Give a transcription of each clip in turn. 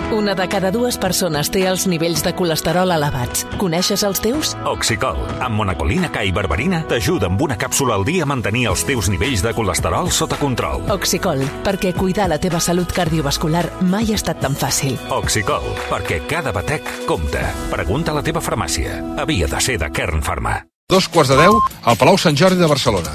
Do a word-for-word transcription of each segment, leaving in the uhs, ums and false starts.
Una de cada dues persones té els nivells de colesterol elevats. Coneixes els teus? Oxicol, amb monacolina K i berberina, t'ajuda amb una càpsula al dia a mantenir els teus nivells de colesterol sota control. Oxicol, perquè cuidar la teva salut cardiovascular mai ha estat tan fàcil. Oxicol, perquè cada batec compta. Pregunta a la teva farmàcia. Havia de ser de Kern Pharma. Dos quarts de deu al Palau Sant Jordi de Barcelona.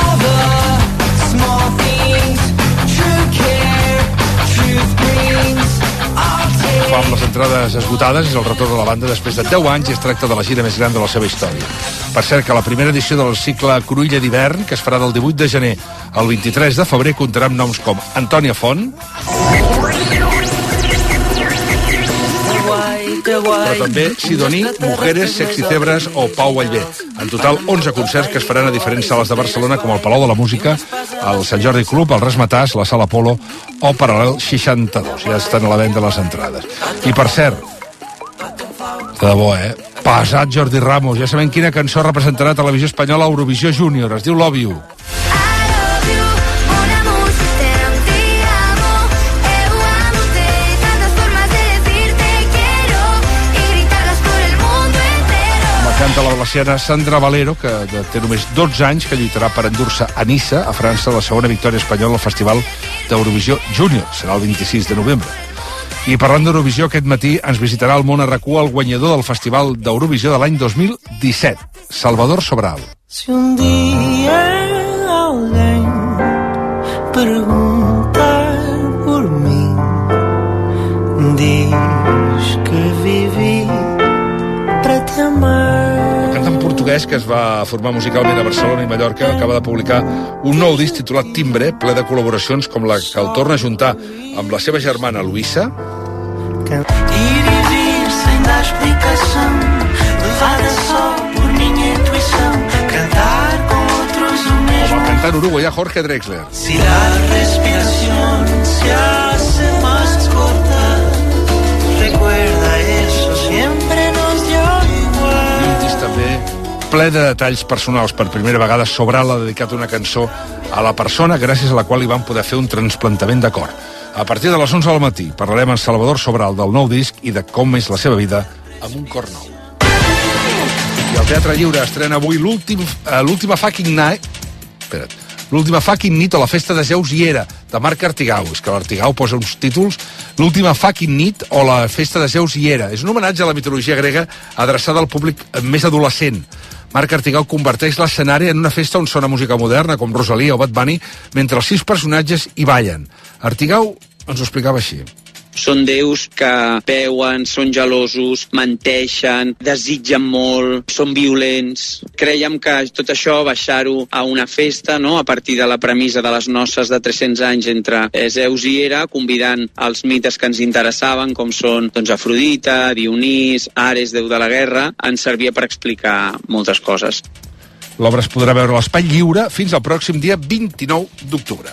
Amb les entrades esgotades, és el retorn de la banda després de deu anys i es tracta de la gira més gran de la seva història. Per cert, que la primera edició del cicle Cruïlla d'hivern, que es farà del divuit de gener al vint-i-tres de febrer, comptarà amb noms com Antònia Font, però també Sidoní, Mujeres, Sexy Cebres o Pau Vallvé. En total, onze concerts que es faran a diferents sales de Barcelona, com el Palau de la Música, el Sant Jordi Club, el Rasmatàs, la Sala Polo o Paral·lel seixanta-dos. Ja estan a la venda les entrades. I per cert, de debò, eh? Pesat Jordi Ramos. Ja sabem quina cançó representarà a Televisió Espanyola a Eurovisió Júnior. Es diu Love You. Canta la valenciana Sandra Valero, que té només dotze anys, que lluitarà per endur-se a Niça, a França, la segona victòria espanyola al Festival d'Eurovisió Júnior. Serà el vint-i-sis de novembre. I parlant d'Eurovisió, aquest matí ens visitarà al Món a RAC u el guanyador del Festival d'Eurovisió de l'any dos mil disset, Salvador Sobral. Si un dia alguém perguntar por mí, diz que viví para te amar. En portuguès, que es va formar musicalment a Barcelona i Mallorca, acaba de publicar un nou disc titulat Timbre, ple de col·laboracions com la que el torna a juntar amb la seva germana Luisa. Ir e vir sem dar explicação, levada só por minha intuição, cantar com outros o mesmo. El cantant uruguaià Jorge Drexler. Si la respiración se hace más corta, recuerda eso, siempre nos dio igual. I un disc també ple de detalls personals. Per primera vegada Sobral ha dedicat una cançó a la persona gràcies a la qual li van poder fer un trasplantament de cor. A partir de les onze del matí parlarem amb Salvador Sobral del nou disc i de com és la seva vida amb un cor nou. I el Teatre Lliure estrena avui l'últim, uh, l'última fucking night... Espera't. L'última fucking nit o la festa de Zeus i Hera, de Marc Artigau. És que l'Artigau posa uns títols. L'última fucking nit o la festa de Zeus i Hera. És un homenatge a la mitologia grega adreçada al públic més adolescent. Marc Artigau converteix l'escenari en una festa on sona música moderna, com Rosalia o Bad Bunny, mentre els sis personatges hi ballen. Artigau ens ho explicava així. Són déus que peuen, són gelosos, menteixen, desitgen molt, són violents. Crèiem que tot això, baixar-ho a una festa, no?, a partir de la premissa de les noces de tres-cents anys entre Zeus i Hera, convidant els mites que ens interessaven, com són doncs, Afrodita, Dionís, Ares, déu de la guerra, ens servia per explicar moltes coses. L'obra es podrà veure a l'Espai Lliure fins al pròxim dia vint-i-nou d'octubre.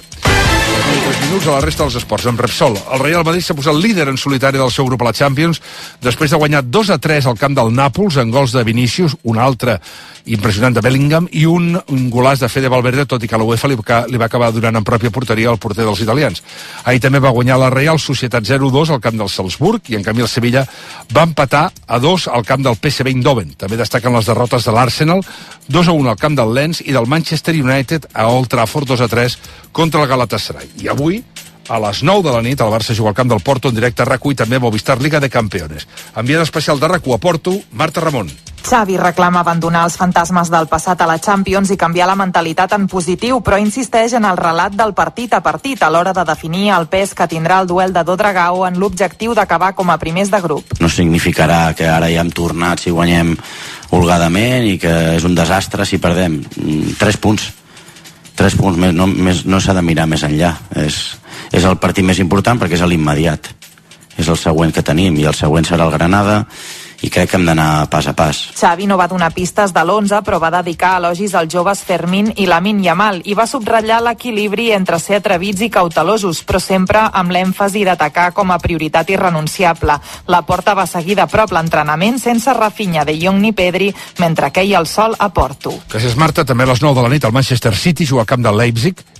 tres minuts a la resta dels esports. Amb Repsol, el Real Madrid s'ha posat líder en solitari del seu grup a la Champions després de guanyar dos a tres al camp del Nàpols en gols de Vinícius, un altre impressionant de Bellingham i un, un golàs de Fede Valverde, tot i que l'UEFA li, li va acabar donant en pròpia porteria al porter dels italians. Ahir també va guanyar la Real Societat zero a dos al camp del Salzburg i en canvi el Sevilla va empatar a dos al camp del P S V Eindhoven. També destaquen les derrotes de l'Arsenal, dos a un al camp del Lens i del Manchester United a Old Trafford dos a tres contra el Galatasaray. I avui, a les nou de la nit, el Barça juga al camp del Porto en directe a RAC u i també Movistar Liga de Campeones. Enviada especial de RAC u a Porto, Marta Ramon. Xavi reclama abandonar els fantasmes del passat a la Champions i canviar la mentalitat en positiu, però insisteix en el relat del partit a partit a l'hora de definir el pes que tindrà el duel de Dodragao en l'objectiu d'acabar com a primers de grup. No significarà que ara ja hem tornat si guanyem holgadament i que és un desastre si perdem. Tres punts. Tres punts, més, no, més, no s'ha de mirar més enllà. És, és el partit més important perquè és l'immediat. És el següent que tenim i el següent serà el Granada i crec que hem d'anar pas a pas. Xavi no va donar pistes de l'onze, però va dedicar elogis als joves Fermín i Lamine Yamal i va subratllar l'equilibri entre ser atrevits i cautelosos, però sempre amb l'èmfasi d'atacar com a prioritat irrenunciable. La Porta va seguir de prop l'entrenament sense Rafinha, De Jong ni Pedri, mentre queia el sol a Porto. Gràcies, Marta. També a les nou de la nit el Manchester City juga al camp del Leipzig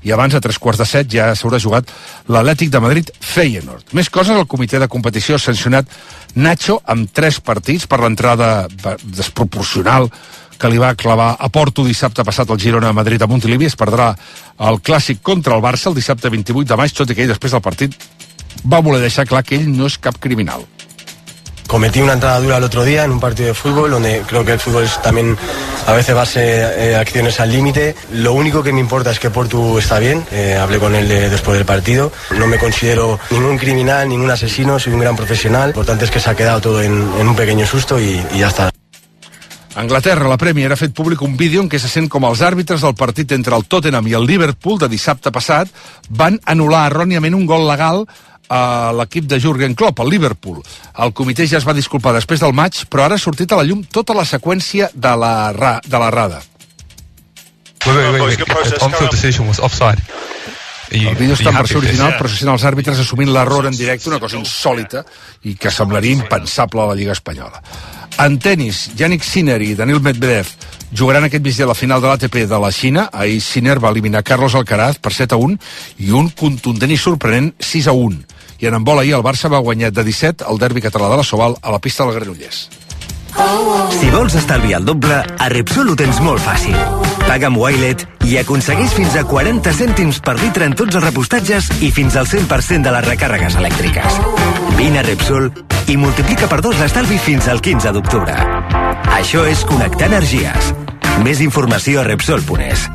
i abans, a tres quarts de set, ja s'haurà jugat l'Atlètic de Madrid-Feyenoord. Més coses, el comitè de competició ha sancionat Nacho amb tres partits per l'entrada desproporcional que li va clavar a Porto dissabte passat al Girona a Madrid a Montilivi. Es perdrà el clàssic contra el Barça el dissabte vint-i-vuit de maig, tot i que ell després del partit va voler deixar clar que ell no es cap criminal. Cometí una entrada dura el otro día en un partido de fútbol, donde creo que el fútbol es también a veces base eh, acciones al límite. Lo único que me importa es que Portu está bien. Eh, hablé con él de, después del partido. No me considero ningún criminal, ningún asesino, soy un gran profesional. Lo importante es que se ha quedado todo en, en un pequeño susto y, y ya está. A Anglaterra, la Premier ha fet públic un vídeo en què se sent com els àrbitres del partit entre el Tottenham i el Liverpool de dissabte passat van anul·lar erròniament un gol legal a l'equip de Jürgen Klopp, al Liverpool. El comitè ja es va disculpar després del maig, però ara ha sortit a la llum tota la seqüència de la, ra, de la rada. Wait, wait, wait, wait. The on-field decision was offside. El vídeo està en versió original, però se sent els àrbitres assumint l'error en directe, una cosa insòlita i que semblaria impensable a la Lliga Espanyola. En tenis, Yannick Sinner i Daniil Medvedev jugaran aquest migdia a la final de l'A T P de la Xina. Ahir Sinner va eliminar Carlos Alcaraz per set a un i un contundent i sorprenent sis a un. I en handbol ahir el Barça va guanyar de disset el derbi català de la Soval a la pista del Granollers. Si vols estalviar el doble, a Repsol ho tens molt fàcil. Paga amb Wilet i aconsegueix fins a quaranta cèntims per litre en tots els repostatges i fins al cent per cent de les recàrregues elèctriques. Vine a Repsol i multiplica per dos l'estalvi fins al quinze d'octubre. Això és connectar energies. Més informació a Repsol punt es.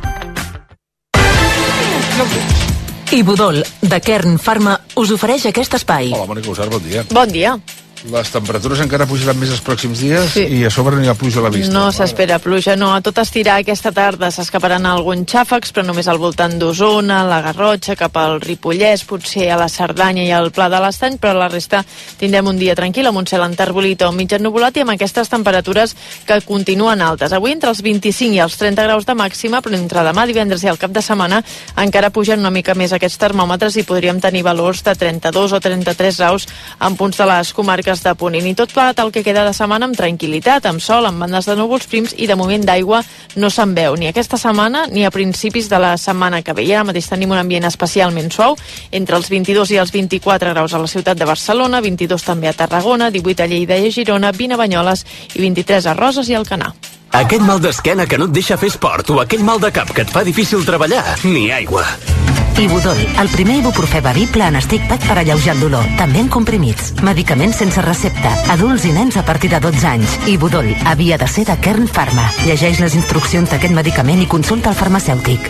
Ibudol, de Kern Pharma, us ofereix aquest espai. Hola, Mònica Usar, bon dia. Bon dia. Les temperatures encara pujaran més els pròxims dies sí. I a sobre no hi ha pluja a la vista. No s'espera pluja, no. A tot estirar aquesta tarda s'escaparan alguns xàfecs, però només al voltant d'Osona, la Garrotxa, cap al Ripollès, potser a la Cerdanya i al Pla de l'Estany, però la resta tindrem un dia tranquil, amb un cel enterbolit o mig ennuvolat i amb aquestes temperatures que continuen altes. Avui entre els vint-i-cinc i els trenta graus de màxima, però entre demà, divendres i el cap de setmana encara pugen una mica més aquests termòmetres i podríem tenir valors de trenta-dos o trenta-tres graus en punts de les comarques de Ponent. I tot plegat el que queda de setmana amb tranquil·litat, amb sol, amb bandes de núvols prims i de moment d'aigua no se'n veu ni aquesta setmana ni a principis de la setmana que ve. I ara mateix tenim un ambient especialment suau, entre els vint-i-dos i els vint-i-quatre graus a la ciutat de Barcelona, vint-i-dos també a Tarragona, divuit a Lleida i a Girona, vint a Banyoles i vint-i-tres a Roses i Alcanar. Aquest mal d'esquena que no et deixa fer esport o aquell mal de cap que et fa difícil treballar, ni aigua. Ibudol, el primer ibuprofè bevible en stick pack per alleujar el dolor, també en comprimits. Medicaments sense recepta, adults i nens a partir de dotze anys. Ibudol, havia de ser de Kern Pharma. Llegeix les instruccions d'aquest medicament i consulta el farmacèutic.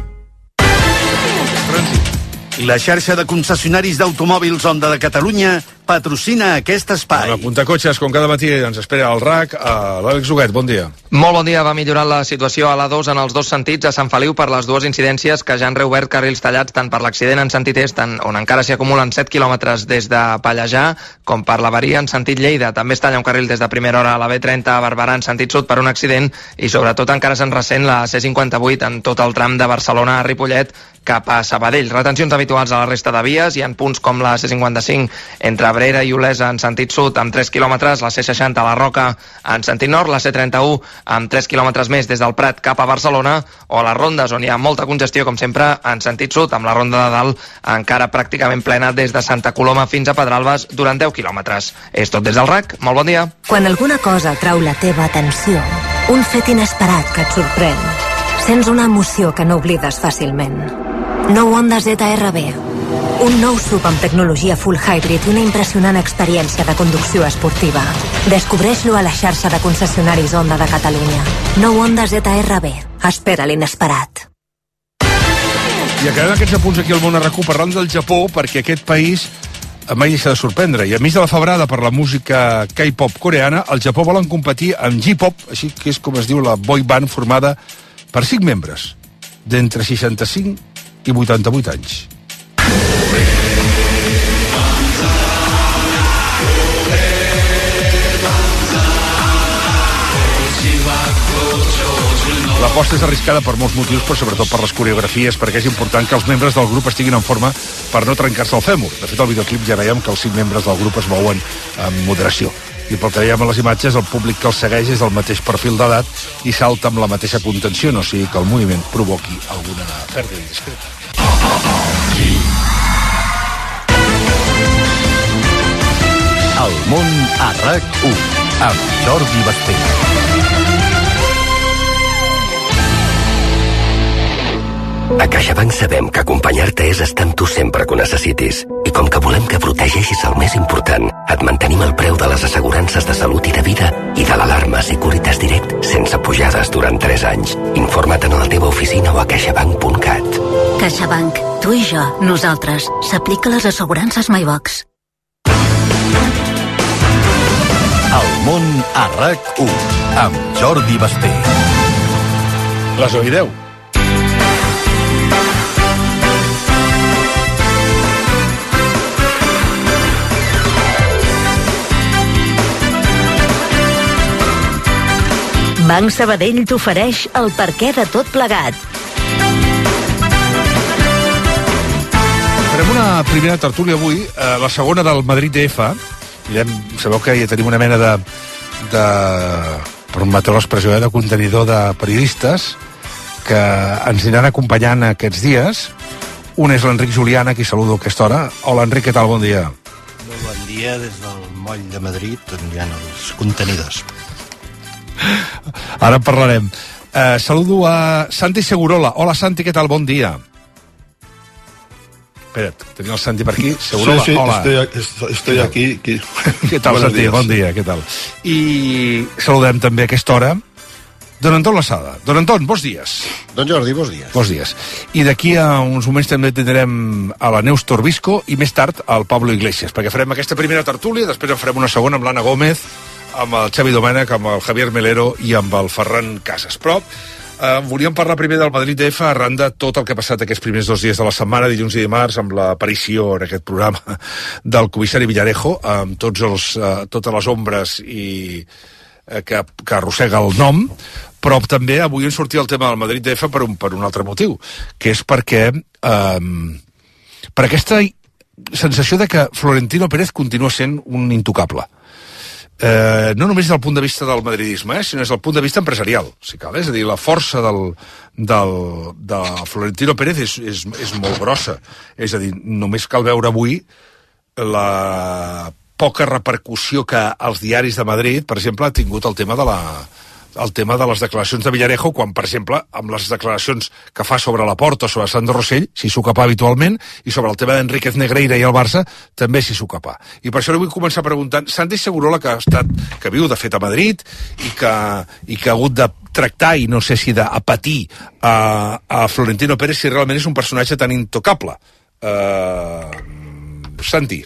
La xarxa de concessionaris d'automòbils Honda de Catalunya patrocina aquest espai. A Puntacotxes, com cada matí, ens espera el R A C. Uh, L'Àlex Huguet, bon dia. Molt bon dia. Va millorar la situació a l'A dos en els dos sentits a Sant Feliu per les dues incidències que ja han reobert carrils tallats tant per l'accident en sentit est, on encara s'hi acumulen set quilòmetres des de Pallejà, com per l'avaria en sentit Lleida. També es talla un carril des de primera hora a la B trenta a Barberà en sentit sud per un accident i sobretot encara se'n ressent la C cinquanta-vuit en tot el tram de Barcelona a Ripollet cap a Sabadell. Retencions habituals a la resta de vies. Hi ha punts com la C cinquanta-cinc entre Abrera i Olesa en sentit sud amb tres quilòmetres, la C seixanta a la Roca en sentit nord, la C trenta-u amb tres quilòmetres més des del Prat cap a Barcelona, o les rondes on hi ha molta congestió, com sempre, en sentit sud, amb la ronda de dalt encara pràcticament plena des de Santa Coloma fins a Pedralbes durant deu quilòmetres. És tot des del R A C. Molt bon dia. Quan alguna cosa trau la teva atenció, un fet inesperat que et sorprèn, sents una emoció que no oblides fàcilment. Nou Honda Z R B. Un nou S U V amb tecnologia full hybrid i una impressionant experiència de conducció esportiva. Descobreix-lo a la xarxa de concessionaris Honda de Catalunya. Nou Honda Z R B. Espera l'inesperat. I acabem aquests apunts aquí al Món a RAC u parlant del Japó, perquè aquest país mai deixa de sorprendre. I a mig de la febrada per la música K-pop coreana, al Japó volen competir amb J-pop, així que és com es diu la boy band formada per cinc membres d'entre seixanta-cinc i vuitanta-vuit anys. L'aposta és arriscada per molts motius, però sobretot per les coreografies, perquè és important que els membres del grup estiguin en forma per no trencar-se el fèmur. De fet, al videoclip ja veiem que els cinc membres del grup es mouen amb moderació. i pel que veiem a les imatges, el públic que els segueix és del mateix perfil d'edat i salta amb la mateixa contenció, no sigui que el moviment provoqui alguna pèrdua indiscreta. El món a RAC u amb Jordi Basté. A CaixaBank sabem que acompanyar-te és estar amb tu sempre que ho necessitis. I com que volem que protegeixis el més important, et mantenim el preu de les assegurances de salut i de vida i de l'alarma Securitas Direct sense pujades durant tres anys. Informa't en la teva oficina o a caixabank punt cat. CaixaBank. Tu i jo, nosaltres. S'aplica les assegurances MyBox. El món a RAC u amb Jordi Basté. Les oireu. Banc Sabadell t'ofereix el perquè de tot plegat. Farem una primera tertúlia avui, eh, la segona del Madrid D F. Mirem, sabeu que ja tenim una mena de, de permeteu l'expressió, eh, de contenidor de periodistes que ens aniran acompanyant aquests dies. Un és l'Enric Juliana, qui saludo a aquesta hora. Hola, Enric, què tal? Bon dia. Molt bon dia des del moll de Madrid, on hi ha els contenidors. Ara en parlarem. Eh, saludo a Santi Segurola. Hola, Santi, què tal? Bon dia. Espera't, tenim el Santi per aquí. Segurola, sí, sí, hola. Estoy, estoy aquí. aquí. Què tal, Santi? Días. Bon dia, què tal? I saludem també a aquesta hora Don Anton Lasada. Don Anton, bons dies. Don Jordi, bons dies. Bons dies. I d'aquí a uns moments també tindrem a la Neus Torbisco i més tard al Pablo Iglesias, perquè farem aquesta primera tertúlia, després en farem una segona amb l'Anna Gómez, amb el Xavi Domènech, amb el Javier Melero i amb el Ferran Casas. Però eh, volíem parlar primer del Madrid D F arran de tot el que ha passat aquests primers dos dies de la setmana, dilluns i dimarts, amb l'aparició en aquest programa del comissari Villarejo, amb tots els, eh, totes les ombres i, eh, que, que arrossega el nom, però també avui en sortia el tema del Madrid D F per un, per un altre motiu, que és perquè eh, per aquesta sensació de que Florentino Pérez continua sent un intocable. Eh, no només des del punt de vista del madridisme, eh, sinó des del punt de vista empresarial, si cal. És a dir, la força del, del, de Florentino Pérez és, és, és molt grossa. És a dir, només cal veure avui la poca repercussió que als diaris de Madrid, per exemple, ha tingut el tema de la... el tema de les declaracions de Villarejo, quan, per exemple, amb les declaracions que fa sobre la Porta o sobre Sandro Rossell, s'hi s'ocupà habitualment, i sobre el tema d'Enríquez Negreira i el Barça, també s'hi s'ocupà. I per això li vull començar preguntant, Santi Segurola, que ha estat, que viu de fet a Madrid, i que, i que ha hagut de tractar, i no sé si d'apatir, a, a Florentino Pérez, si realment és un personatge tan intocable. Uh, Santi.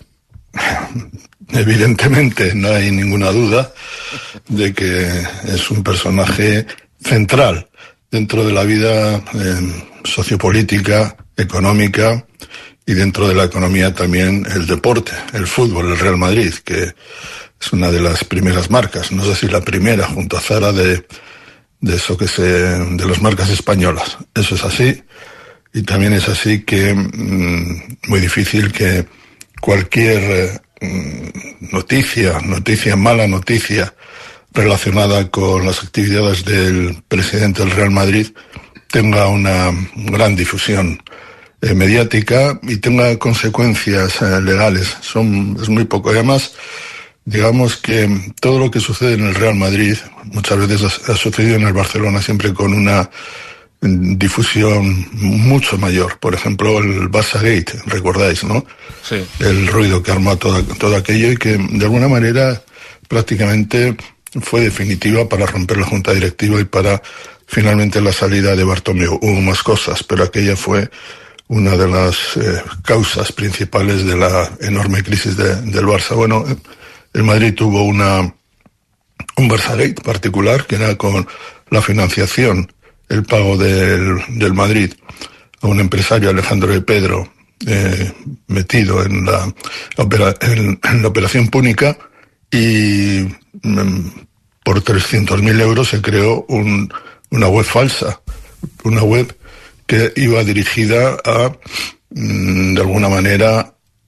Evidentemente no hay ninguna duda de que es un personaje central dentro de la vida eh, sociopolítica, económica y dentro de la economía también el deporte, el fútbol, el Real Madrid, que es una de las primeras marcas, no sé si la primera junto a Zara de, de eso que se, de las marcas españolas. Eso es así, y también es así que mmm, muy difícil que cualquier eh, noticia, noticia, mala noticia relacionada con las actividades del presidente del Real Madrid tenga una gran difusión eh, mediática y tenga consecuencias eh, legales. Son, es muy poco. Y además, digamos que todo lo que sucede en el Real Madrid muchas veces ha, ha sucedido en el Barcelona siempre con una difusión mucho mayor. Por ejemplo, el Barça Gate, recordáis, ¿no? Sí. El ruido que armó todo, todo aquello y que de alguna manera prácticamente fue definitiva para romper la junta directiva y para finalmente la salida de Bartomeu. Hubo más cosas, pero aquella fue una de las eh, causas principales de la enorme crisis de, del Barça. Bueno, el Madrid tuvo una un Barça Gate particular, que era con la financiación, el pago del, del Madrid a un empresario, Alejandro de Pedro, eh, metido en la, opera, en, en la operación Púnica, y mm, por trescientos mil euros se creó un, una web falsa, una web que iba dirigida a, mm, de alguna manera,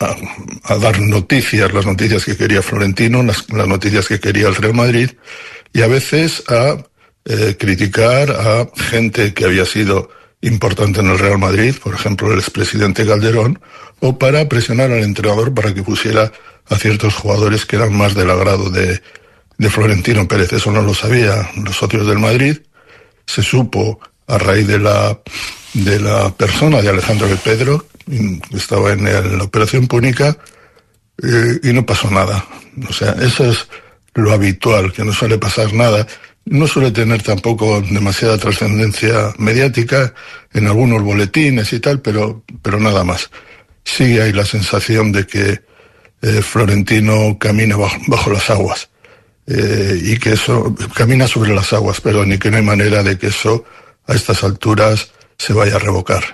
a, a dar noticias, las noticias que quería Florentino, las, las noticias que quería el Real Madrid, y a veces a eh, criticar a gente que había sido importante en el Real Madrid, por ejemplo el expresidente Calderón, o para presionar al entrenador para que pusiera a ciertos jugadores que eran más del agrado de, de Florentino Pérez. Eso no lo sabían los socios del Madrid, se supo a raíz de la, de la persona de Alejandro de Pedro, que estaba en el, la Operación Púnica, eh, y no pasó nada. O sea, eso es lo habitual, que no suele pasar nada. No suele tener tampoco demasiada trascendencia mediática en algunos boletines y tal, pero, pero nada más. Sí hay la sensación de que eh, Florentino camina bajo, bajo las aguas, eh, y que eso, camina sobre las aguas, perdón, y que no hay manera de que eso a estas alturas se vaya a revocar.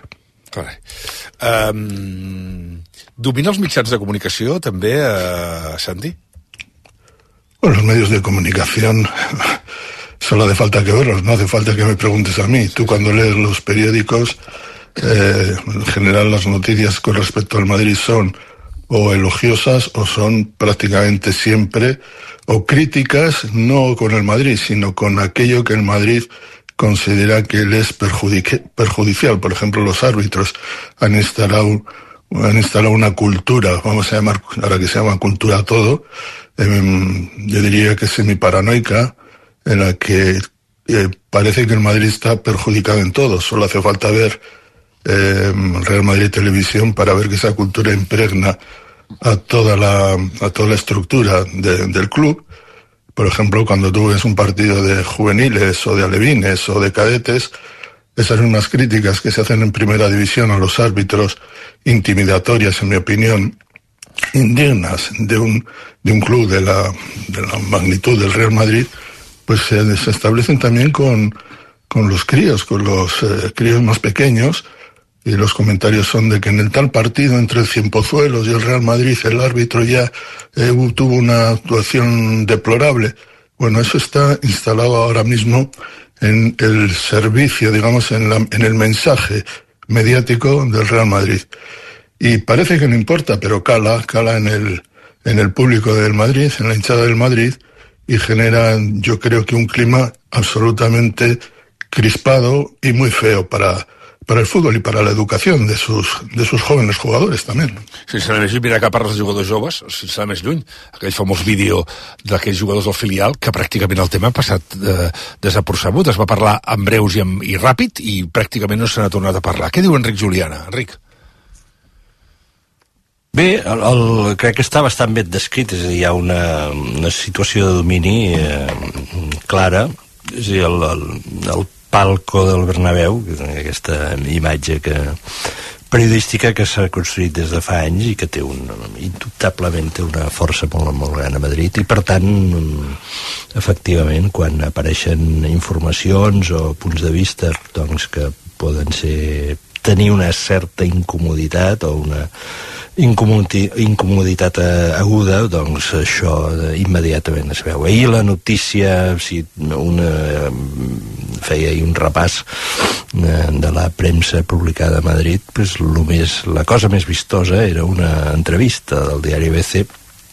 Um, domina els mitjans de comunicació també, uh, Santi? Bueno, los medios de comunicación solo hace falta que verlos, no hace falta que me preguntes a mí. Tú cuando lees los periódicos, eh, en general las noticias con respecto al Madrid son o elogiosas o son prácticamente siempre o críticas, no con el Madrid, sino con aquello que el Madrid considera que le es perjudici- perjudicial. Por ejemplo, los árbitros han instalado, han instalado una cultura, vamos a llamar, ahora que se llama cultura todo, eh, yo diría que semi-paranoica, en la que eh, parece que el Madrid está perjudicado en todo. Solo hace falta ver eh, Real Madrid Televisión para ver que esa cultura impregna a toda la, a toda la estructura de, del club. Por ejemplo, cuando tú ves un partido de juveniles o de alevines o de cadetes, esas son unas críticas que se hacen en primera división a los árbitros, intimidatorias, en mi opinión, indignas de un, de un club de la, de la magnitud del Real Madrid, pues se, se establecen también con, con los críos, con los eh, críos más pequeños, y los comentarios son de que en el tal partido entre el Cienpozuelos y el Real Madrid el árbitro ya eh, tuvo una actuación deplorable. Bueno, eso está instalado ahora mismo en el servicio, digamos, en, la, en el mensaje mediático del Real Madrid. Y parece que no importa, pero cala, cala en el, en el público del Madrid, en la hinchada del Madrid, y genera, yo creo que un clima absolutamente crispado y muy feo para... para el fútbol i per a l'educació de sus, de sus jóvenes jugadores també. Sense anar més lluny, mira que parles de jugadors joves, sense anar més lluny, aquell famós vídeo d'aquells jugadors del filial, que pràcticament el tema ha passat eh, desapercebut, es va parlar en breus i, en, i ràpid, i pràcticament no se n'ha tornat a parlar. Què diu Enric Juliana? Enric? Bé, el, el, crec que està bastant ben descrit, és a dir, hi ha una, una situació de domini eh, clara, és a dir, el, el, el palco del Bernabéu, aquesta imatge que, periodística que s'ha construït des de fa anys i que té un, indubtablement té una força molt, molt gran a Madrid, i per tant efectivament quan apareixen informacions o punts de vista doncs, que poden ser tenir una certa incomoditat o una incomoditat aguda, doncs això immediatament es veu. Ahir la notícia, si una, feia ahir un repàs de la premsa publicada a Madrid, pues lo més, la cosa més vistosa era una entrevista del diari B C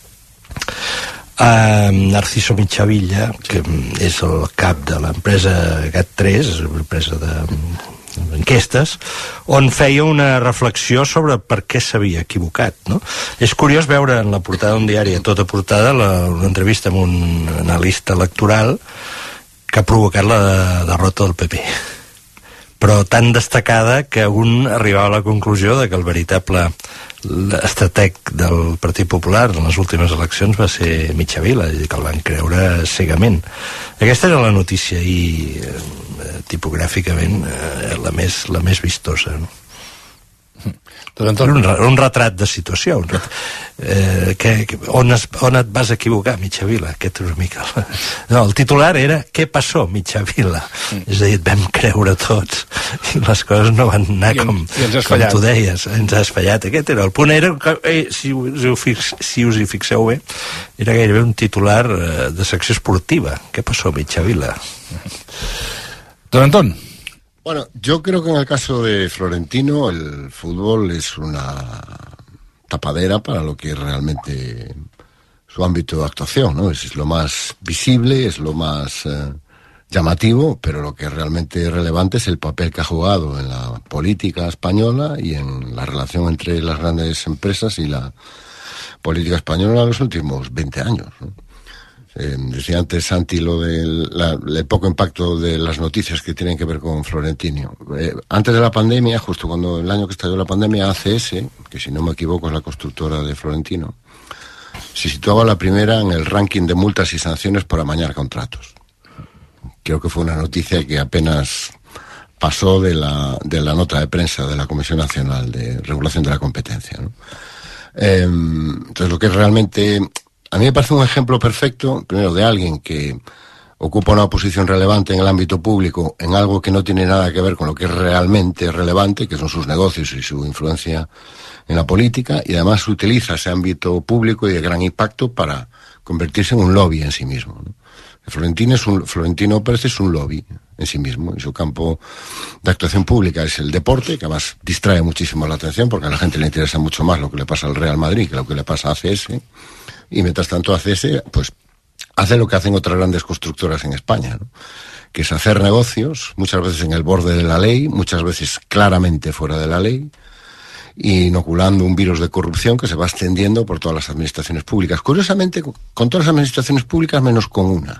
a Narciso Michavilla, que és el cap de l'empresa GAT tres, l'empresa de enquestes, on feia una reflexió sobre per què s'havia equivocat, no? És curiós veure en la portada d'un diari, a tota portada, la, una entrevista amb un analista electoral que ha provocat la derrota del P P, però tan destacada que un arribava a la conclusió de que el veritable estrateg del Partit Popular en les últimes eleccions va ser Michavila, que el van creure cegament. Aquesta era la notícia i eh, tipogràficament eh, la, més, la més vistosa, no? Un, un retrat de situació, un retrat, eh, que, que, on, es, on et vas equivocar, Michavila? Aquest és una mica... No, el titular era «Què passó, Michavila?» Mm. És a dir, et vam creure tots i les coses no van anar I, com, i com tu deies, ens has fallat. Aquest era el punt, era, eh, si, us, fix, si us hi fixeu bé, era gairebé un titular eh, de secció esportiva. «Què passó, Michavila?» Don Antón. Bueno, yo creo que en el caso de Florentino el fútbol es una tapadera para lo que es realmente su ámbito de actuación, ¿no? Es, es lo más visible, es lo más eh, llamativo, pero lo que es realmente relevante es el papel que ha jugado en la política española y en la relación entre las grandes empresas y la política española en los últimos veinte años, ¿no? Eh, decía antes Santi lo del la, el poco impacto de las noticias que tienen que ver con Florentino. Eh, antes de la pandemia, justo cuando el año que estalló la pandemia, A C S, que si no me equivoco es la constructora de Florentino, se situaba la primera en el ranking de multas y sanciones por amañar contratos. Creo que fue una noticia que apenas pasó de la, de la nota de prensa de la Comisión Nacional de Regulación de la Competencia, ¿no? Eh, entonces, lo que es realmente... A mí me parece un ejemplo perfecto, primero, de alguien que ocupa una posición relevante en el ámbito público en algo que no tiene nada que ver con lo que es realmente relevante, que son sus negocios y su influencia en la política, y además utiliza ese ámbito público y de gran impacto para convertirse en un lobby en sí mismo, ¿no? Florentino, es un, Florentino Pérez es un lobby en sí mismo, y su campo de actuación pública es el deporte, que además distrae muchísimo la atención, porque a la gente le interesa mucho más lo que le pasa al Real Madrid que lo que le pasa a A C S, y mientras tanto A C S, pues, hace lo que hacen otras grandes constructoras en España, ¿no? Que es hacer negocios, muchas veces en el borde de la ley, muchas veces claramente fuera de la ley, inoculando un virus de corrupción que se va extendiendo por todas las administraciones públicas. Curiosamente, con todas las administraciones públicas menos con una,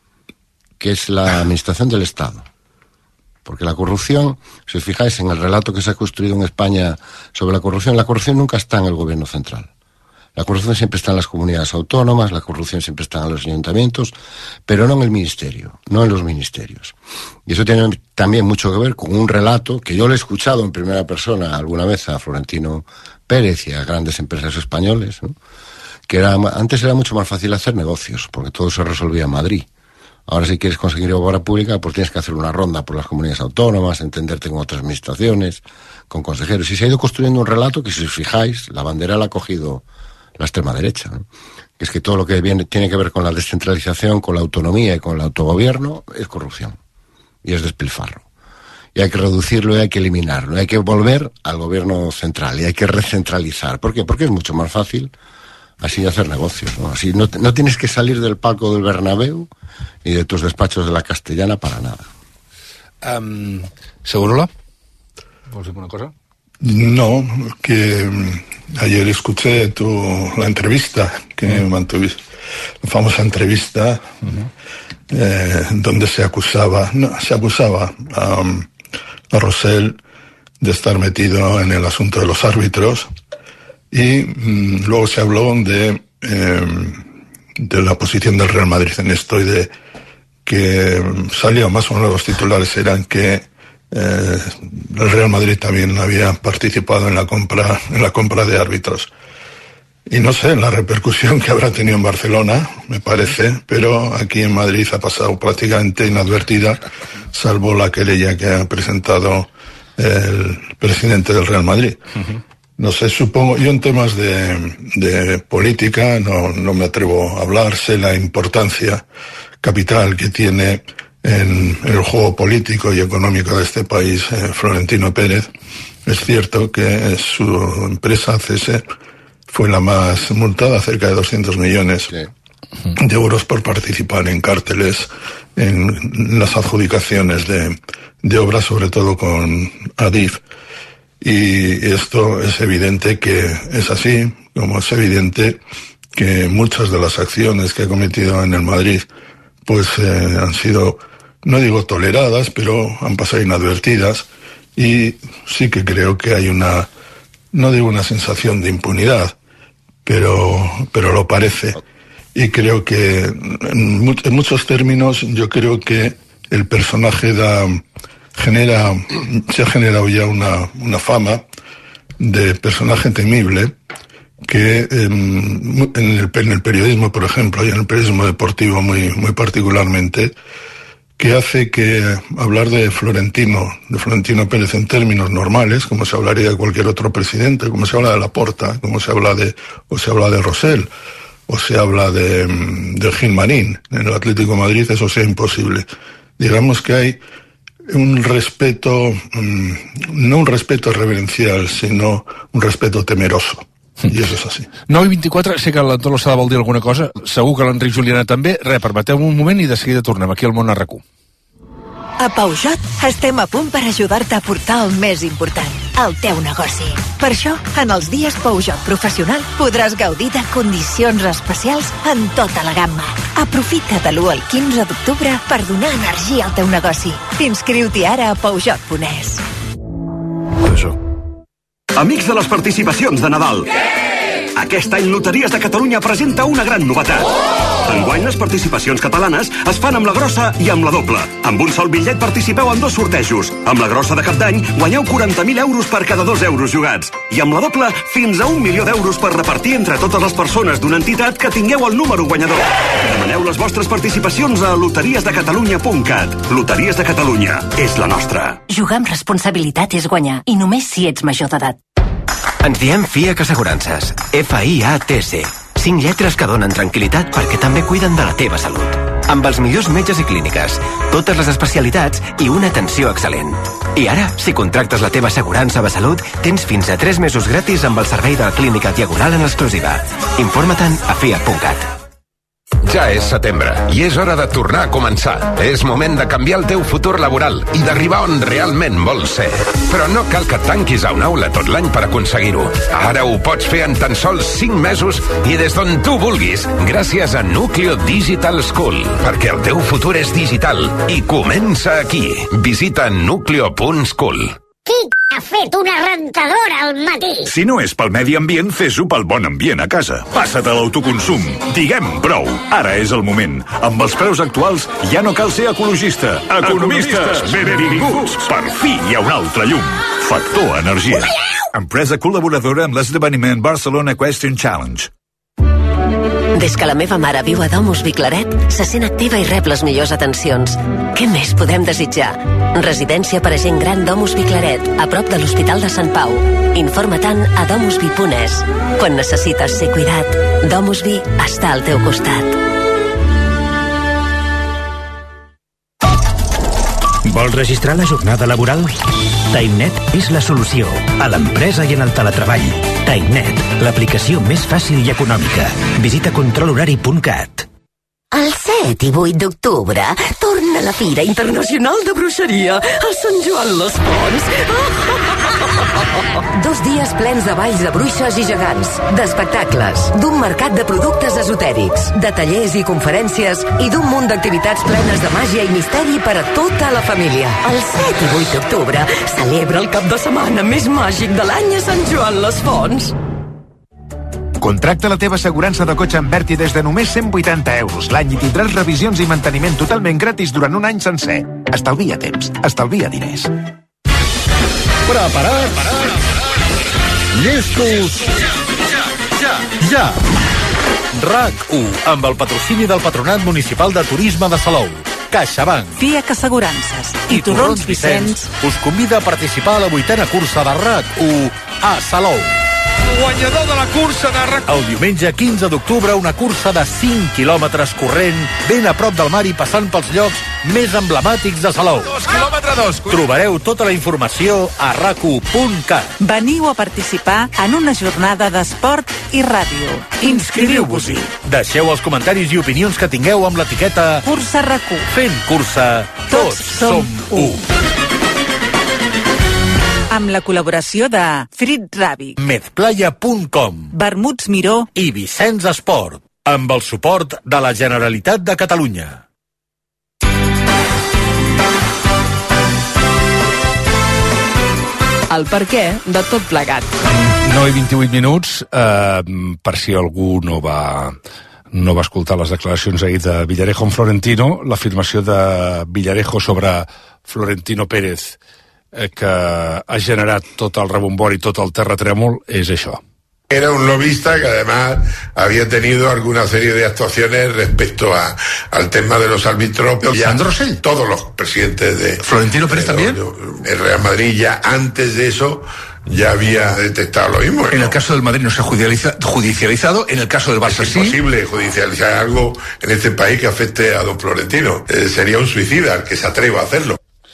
que es la administración del Estado. Porque la corrupción, si os fijáis en el relato que se ha construido en España sobre la corrupción, la corrupción nunca está en el gobierno central. La corrupción siempre está en las comunidades autónomas, la corrupción siempre está en los ayuntamientos, pero no en el ministerio, no en los ministerios. Y eso tiene también mucho que ver con un relato que yo le he escuchado en primera persona alguna vez a Florentino Pérez y a grandes empresarios españoles, ¿no? Que era, antes era mucho más fácil hacer negocios, porque todo se resolvía en Madrid. Ahora, si quieres conseguir obra pública, pues tienes que hacer una ronda por las comunidades autónomas, entenderte con otras administraciones, con consejeros. Y se ha ido construyendo un relato que, si os fijáis, la bandera la ha cogido la extrema derecha, ¿no? Que es que todo lo que viene, tiene que ver con la descentralización, con la autonomía y con el autogobierno es corrupción y es despilfarro. Y hay que reducirlo y hay que eliminarlo. Y hay que volver al gobierno central y hay que recentralizar. ¿Por qué? Porque es mucho más fácil así hacer negocios, ¿no? Así no, no tienes que salir del palco del Bernabéu y de tus despachos de la Castellana para nada. Um, ¿Segurola? ¿Vos decir una cosa? No, que ayer escuché tu, la entrevista que uh-huh. mantuviste, la famosa entrevista uh-huh. eh, donde se acusaba, no, se acusaba a, a Rosell de estar metido en el asunto de los árbitros y mm, luego se habló de, eh, de la posición del Real Madrid en esto y de que salió más o menos los titulares eran que Eh, el Real Madrid también había participado en la compra en la compra de árbitros y no sé la repercusión que habrá tenido en Barcelona, me parece, pero aquí en Madrid ha pasado prácticamente inadvertida, salvo la querella que ha presentado el presidente del Real Madrid. Uh-huh. No sé, supongo, yo en temas de, de política no, no me atrevo a hablar, sé la importancia capital que tiene en el juego político y económico de este país, eh, Florentino Pérez. Es cierto que su empresa C S fue la más multada, cerca de doscientos millones sí. de euros por participar en cárteles, en las adjudicaciones de, de obras, sobre todo con Adif. Y esto es evidente que es así, como es evidente que muchas de las acciones que ha cometido en el Madrid pues eh, han sido, no digo toleradas, pero han pasado inadvertidas, y sí que creo que hay una, no digo una sensación de impunidad, pero, pero lo parece. Y creo que en, mu- en muchos términos yo creo que el personaje da, genera, se ha generado ya una, una fama de personaje temible que eh, en, el, en el periodismo, por ejemplo, y en el periodismo deportivo muy, muy particularmente, que hace que hablar de Florentino, de Florentino Pérez en términos normales, como se hablaría de cualquier otro presidente, como se habla de Laporta, como se habla de, o se habla de Rosell, o se habla de, de Gilmarín, en el Atlético de Madrid, eso sea imposible. Digamos que hay un respeto, no un respeto reverencial, sino un respeto temeroso I això és així. nou i vint-i-quatre, sé que l'Anton Losada vol dir alguna cosa, segur que l'Enric Juliana també. Re, permeteu un moment i de seguida tornem aquí al Món a RAC u. A Peugeot estem a punt per ajudar-te a portar el més important, el teu negoci. Per això, en els dies Peugeot Professional podràs gaudir de condicions especials en tota la gamma. Aprofita de l'u al quinze d'octubre per donar energia al teu negoci. Inscriu-t'hi ara a Peugeot punt es. Amics de les participacions de Nadal. Aquest any Loteries de Catalunya presenta una gran novetat. Enguany les participacions catalanes es fan amb la grossa i amb la doble. Amb un sol bitllet participeu en dos sortejos. Amb la grossa de cap d'any guanyeu quaranta mil euros per cada dos euros jugats. I amb la doble fins a un milió d'euros per repartir entre totes les persones d'una entitat que tingueu el número guanyador. Demaneu les vostres participacions a loteries de catalunya punt cat. Loteries de Catalunya és la nostra. Jugar amb responsabilitat és guanyar, i només si ets major d'edat. Ens diem FIAC Assegurances. F I A T C. Cinc lletres que donen tranquil·litat perquè també cuiden de la teva salut. Amb els millors metges i clíniques, totes les especialitats i una atenció excel·lent. I ara, si contractes la teva assegurança de salut, tens fins a tres mesos gratis amb el servei de la clínica Diagonal en exclusiva. Informa-te'n a fiat punt cat. Ja és setembre i és hora de tornar a començar. És moment de canviar el teu futur laboral i d'arribar on realment vols ser. Però no cal que et tanquis a una aula tot l'any per aconseguir-ho. Ara ho pots fer en tan sols cinc mesos i des d'on tu vulguis, gràcies a Núcleo Digital School. Perquè el teu futur és digital i comença aquí. Visita núcleo punt school. Qui ha fet una rentadora al matí? Si no és pel medi ambient, fes-ho pel bon ambient a casa. Passa't a l'autoconsum. Diguem prou. Ara és el moment. Amb els preus actuals ja no cal ser ecologista. Economistes, benvinguts. Per fi hi ha un altre llum. Factor Energia. Empresa col·laboradora amb l'esdeveniment Barcelona Question Challenge. Des que la meva mare viu a Domus Viclaret, se sent activa i rep les millors atencions. Què més podem desitjar? Residència per a gent gran Domus Viclaret, a prop de l'Hospital de Sant Pau. Informa-te'n a domusvi punt es. Quan necessites ser cuidat, Domusvi està al teu costat. Vols registrar la jornada laboral? TimeNet és la solució a l'empresa i en el teletreball. TimeNet, l'aplicació més fàcil i econòmica. Visita control horari punt cat. El set i vuit d'octubre torna la Fira Internacional de Bruixeria a Sant Joan les Fonts. Dos dies plens de balls de bruixes i gegants, d'espectacles, d'un mercat de productes esotèrics, de tallers i conferències i d'un munt d'activitats plenes de màgia i misteri per a tota la família. El set i vuit d'octubre celebra el cap de setmana més màgic de l'any a Sant Joan les Fonts. Contracta la teva assegurança de cotxe amb Berti des de només cent vuitanta euros l'any i tindràs revisions i manteniment totalment gratis durant un any sencer. Estalvia temps, estalvia diners. Preparats? Llestos? Ja, ja! RAC u, amb el patrocini del Patronat Municipal de Turisme de Salou, CaixaBank, FIAC Assegurances i Torrons Vicenç us convida a participar a la vuitena cursa de RAC u a Salou. Guanyador de la cursa de RAC u. El diumenge quinze d'octubre, una cursa de cinc quilòmetres corrent, ben a prop del mar i passant pels llocs més emblemàtics de Salou. Dos quilòmetres dos. Trobareu tota la informació a rac u punt cat. Veniu a participar en una jornada d'esport i ràdio. Inscriviu-vos-hi. Deixeu els comentaris i opinions que tingueu amb l'etiqueta Cursa RAC u. Fent cursa, tots som u. Amb la col·laboració de Frit Ravi, medplaya punt com, Vermuts Miró i Vicenç Esport, amb el suport de la Generalitat de Catalunya. El perquè de tot plegat. nou i vint-i-vuit minuts, eh, per si algú no va... no va escoltar les declaracions ahir de Villarejo en Florentino, l'afirmació de Villarejo sobre Florentino Pérez, que ha generat tot el rebombori, tot el terratrèmol, és això. Era un lobista que además había tenido alguna serie de actuaciones respecto a, al tema de los árbitros. ¿Sandro Rosell? Todos los presidentes de... ¿Florentino Pérez de, también? De, el Real Madrid ya antes de eso ya había detectado lo mismo. En el caso del Madrid no se ha judicializa, judicializado, en el caso del Barça es sí. Es imposible judicializar algo en este país que afecte a don Florentino. Eh, sería un suicida el que se atreva a hacerlo.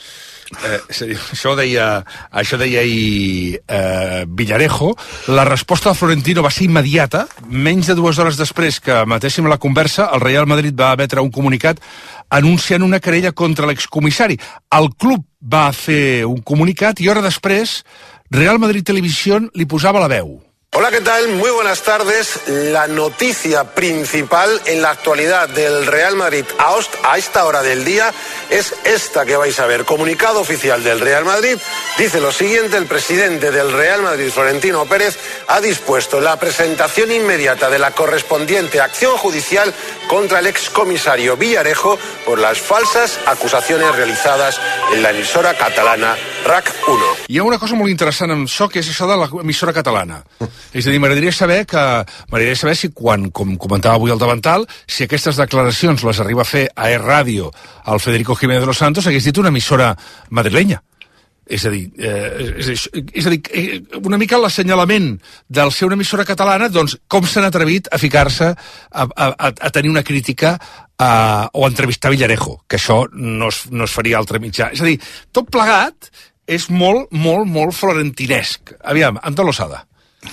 Eh, això deia, això deia ahir eh, Villarejo. La resposta de Florentino va ser immediata. Menys de dues hores després que matéssim la conversa, el Real Madrid va emetre un comunicat anunciant una querella contra l'excomissari. El club va fer un comunicat i hora després Real Madrid Televisión li posava la veu. Hola, ¿qué tal? Muy buenas tardes. La noticia principal en la actualidad del Real Madrid a esta hora del día es esta que vais a ver. Comunicado oficial del Real Madrid dice lo siguiente: el presidente del Real Madrid, Florentino Pérez, ha dispuesto la presentación inmediata de la correspondiente acción judicial contra el excomisario Villarejo por las falsas acusaciones realizadas en la emisora catalana R A C uno. Hi ha una cosa molt interessant en això, que és això de l'emissora catalana. És a dir, m'agradaria saber que m'agradaria saber si quan, com comentava avui el davantal, si aquestes declaracions les arriba a fer a E Ràdio al Federico Jiménez de los Santos, hagués dit una emissora madrilenya. És a dir, eh, és, és a dir eh, una mica l'assenyalament del ser una emissora catalana, doncs com s'han atrevit a ficar-se a, a, a tenir una crítica a, o a entrevistar Villarejo, que això no es, no es faria altre mitjà. És a dir, tot plegat és molt, molt, molt florentinesc. Aviam, Antón Losada.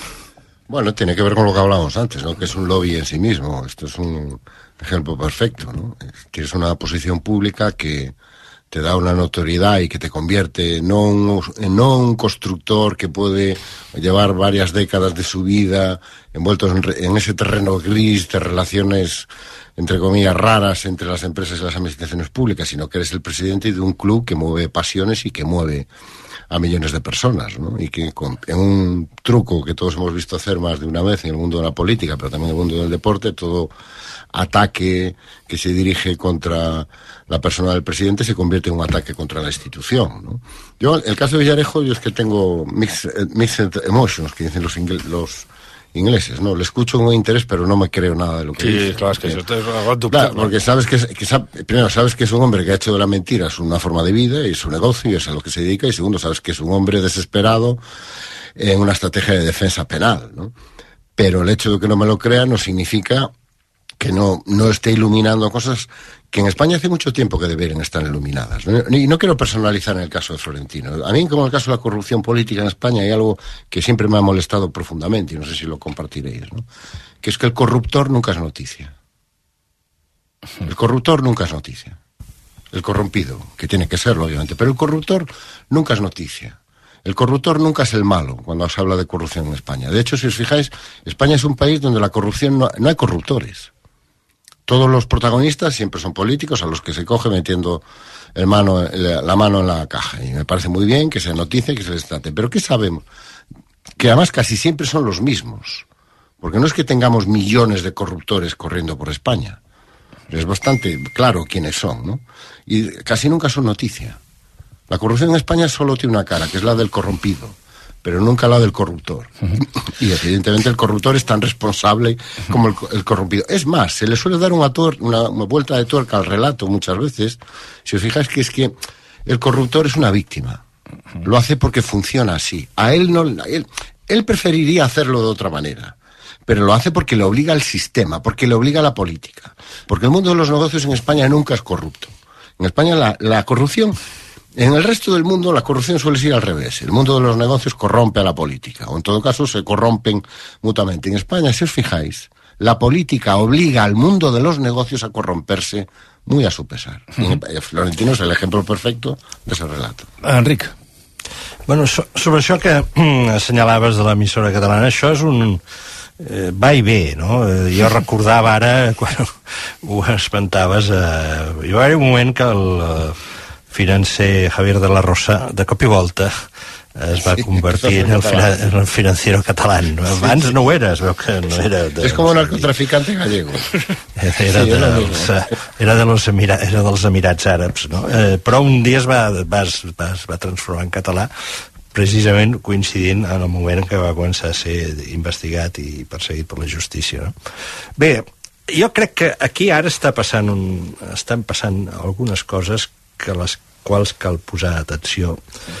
Bueno, tiene que ver con lo que hablábamos antes, ¿no? Que es un lobby en sí mismo. Esto es un ejemplo perfecto, ¿no? Tienes una posición pública que te da una notoriedad y que te convierte no un, no un constructor que puede llevar varias décadas de su vida envueltos en, en ese terreno gris de relaciones, entre comillas, raras entre las empresas y las administraciones públicas, sino que eres el presidente de un club que mueve pasiones y que mueve a millones de personas, ¿no? Y que con, en un truco que todos hemos visto hacer más de una vez en el mundo de la política, pero también en el mundo del deporte, todo ataque que se dirige contra la persona del presidente se convierte en un ataque contra la institución, ¿no? Yo, el caso de Villarejo, yo es que tengo mixed, mixed emotions, que dicen los, ingl los ingleses, ¿no? Le escucho con interés, pero no me creo nada de lo que sí, dice. Sí, claro, es que eso te es claro, porque sabes que, que sabe, primero sabes que es un hombre que ha hecho de la mentira es una forma de vida y su negocio y es a lo que se dedica, y segundo sabes que es un hombre desesperado en una estrategia de defensa penal, ¿no? Pero el hecho de que no me lo crea no significa que no, no esté iluminando cosas que en España hace mucho tiempo que deberían estar iluminadas. Y no quiero personalizar en el caso de Florentino. A mí, como en el caso de la corrupción política en España, hay algo que siempre me ha molestado profundamente, y no sé si lo compartiréis, ¿no? Que es que el corruptor nunca es noticia. El corruptor nunca es noticia. El corrompido, que tiene que serlo, obviamente, pero el corruptor nunca es noticia. El corruptor nunca es el malo cuando se habla de corrupción en España. De hecho, si os fijáis, España es un país donde la corrupción no, no hay corruptores. Todos los protagonistas siempre son políticos a los que se coge metiendo el mano, la mano en la caja. Y me parece muy bien que se noticie, que se les trate. Pero ¿qué sabemos? Que además casi siempre son los mismos. Porque no es que tengamos millones de corruptores corriendo por España. Es bastante claro quiénes son, ¿no? Y casi nunca son noticia. La corrupción en España solo tiene una cara, que es la del corrompido, pero nunca la del corruptor. Uh-huh. Y evidentemente el corruptor es tan responsable como el, el corrompido. Es más, se le suele dar una, una, una vuelta de tuerca al relato muchas veces, si os fijáis, que es que el corruptor es una víctima. Uh-huh. Lo hace porque funciona así. A él no, a él, él preferiría hacerlo de otra manera, pero lo hace porque le obliga al sistema, porque le obliga a la política. Porque el mundo de los negocios en España nunca es corrupto. En España la, la corrupción... En el resto del mundo la corrupción suele ir al revés. El mundo de los negocios corrompe a la política, o en todo caso se corrompen mutuamente. En España, si os fijáis, la política obliga al mundo de los negocios a corromperse muy a su pesar. Uh-huh. Y Florentino es el ejemplo perfecto de ese relato. Enric. Bueno, so, sobre això que assenyalaves de l'emissora catalana, això és un... Eh, va i ve, no? Eh, jo recordava ara, quan ho espantaves, eh, hi va haver un moment que el... Eh, financer Javier de la Rosa, de cop i volta es va sí, convertir en el, fina, en el financiero català. No? Abans sí, sí. no ho era, es veu que no era... De, és com un narcotraficante gallego. Era, sí, dels, era, de los Emira, era dels Emirats Àrabs, no? Eh, però un dia es va, va, es, va, es va transformar en català, precisament coincidint en el moment en què va començar a ser investigat i perseguit per la justícia. No? Bé, jo crec que aquí ara està passant un, estan passant algunes coses que les quals cal posar atenció.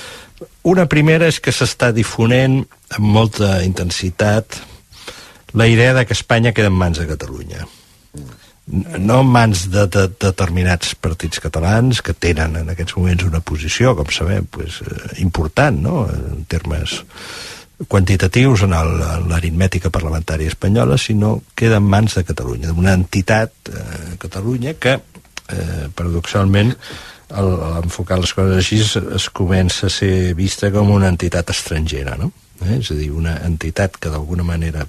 Una primera és que s'està difonent amb molta intensitat la idea de que Espanya queda en mans de Catalunya. no en mans de, de, de determinats partits catalans que tenen en aquests moments una posició, com sabem, pues, eh, important, no?, en termes quantitatius en l'aritmètica parlamentària espanyola, sinó queda en mans de Catalunya, d'una entitat, eh, Catalunya, que eh, paradoxalment al, al enfocar les coses així es, es comença a ser vista com una entitat estrangera, no? Eh? És a dir, una entitat que d'alguna manera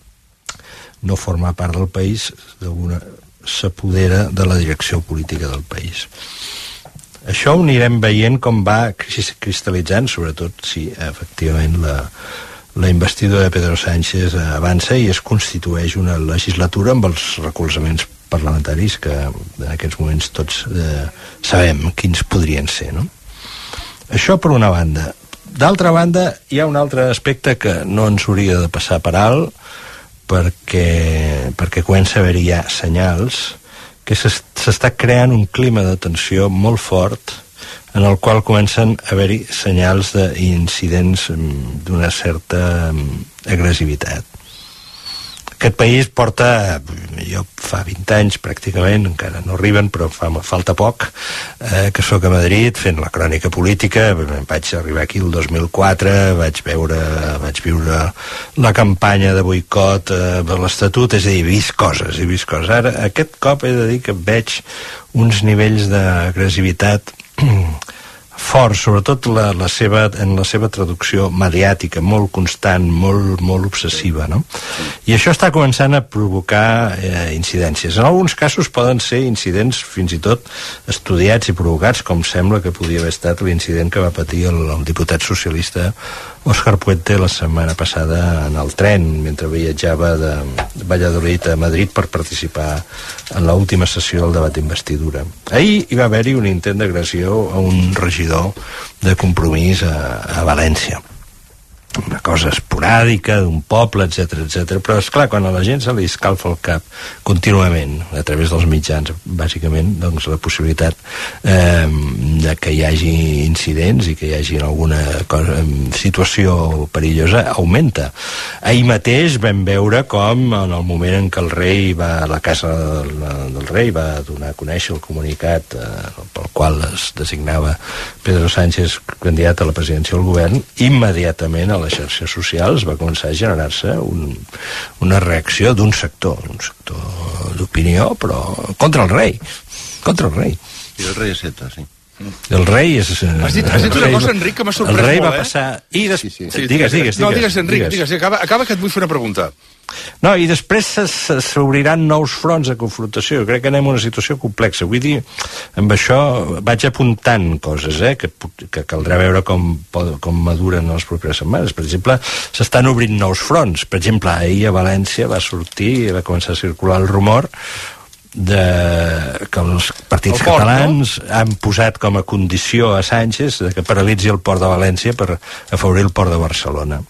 no forma part del país, d'alguna s'apodera de la direcció política del país. Això ho anirem veient com va cristal·litzant, sobretot si efectivament la, la investidura de Pedro Sánchez avança i es constitueix una legislatura amb els recolzaments parlamentaris que en aquests moments tots eh, sabem quins podrien ser, no? Això per una banda. D'altra banda, hi ha un altre aspecte que no ens hauria de passar per alt, perquè, perquè comença a haver-hi ja senyals que s'està creant un clima de tensió molt fort en el qual comencen a haver-hi senyals d'incidents d'una certa agressivitat. Aquest país porta, jo fa vint anys pràcticament, encara no arriben, però fa, falta poc, eh, que sóc a Madrid fent la crònica política. Vaig arribar aquí el dos mil quatre, vaig veure, vaig viure la campanya de boicot eh, de l'Estatut, és a dir, he vist coses, he vist coses. Ara, aquest cop he de dir que veig uns nivells d'agressivitat forts, sobretot la, la seva, en la seva traducció mediàtica, molt constant, molt, molt obsessiva, no? I això està començant a provocar eh, incidències. En alguns casos poden ser incidents fins i tot estudiats i provocats, com sembla que podia haver estat l'incident que va patir el, el diputat socialista Òscar Puente la setmana passada en el tren, mentre viatjava de Valladolid a Madrid per participar en l'última sessió del debat d'investidura. Ahir hi va haver-hi un intent d'agressió a un regidor de Compromís a, a València. Una cosa esporàdica d'un poble, etcètera, etcètera. Però, esclar, quan a la gent se li escalfa el cap contínuament, a través dels mitjans, bàsicament, doncs la possibilitat eh, de que hi hagi incidents i que hi hagi alguna cosa, situació perillosa augmenta. Ahir mateix vam veure com en el moment en què el rei va a la casa del, del rei va donar a conèixer el comunicat eh, pel qual es designava Pedro Sánchez candidat a la presidència del govern, immediatament a les xarxes socials va començar a generar-se un, una reacció d'un sector, un sector d'opinió, però contra el rei, contra el rei. I el rei és eta, sí. El rei és... Has dit, has dit una cosa, Enric, que m'ha sorprès molt, eh? El rei va passar... I des... sí, sí. Digues, digues, digues. No, digues, Enric, digues. digues. Acaba, acaba que et vull fer una pregunta. No, i després s'obriran nous fronts de confrontació. Crec que anem a una situació complexa. Vull dir, amb això vaig apuntant coses, eh, que, que caldrà veure com, com maduren les properes setmanes. Per exemple, s'estan obrint nous fronts. Per exemple, ahir a València va sortir, va començar a circular el rumor de que els partits el port, catalans no? han posat com a condició a Sánchez de que paralitzi el port de València per afavorir el port de Barcelona.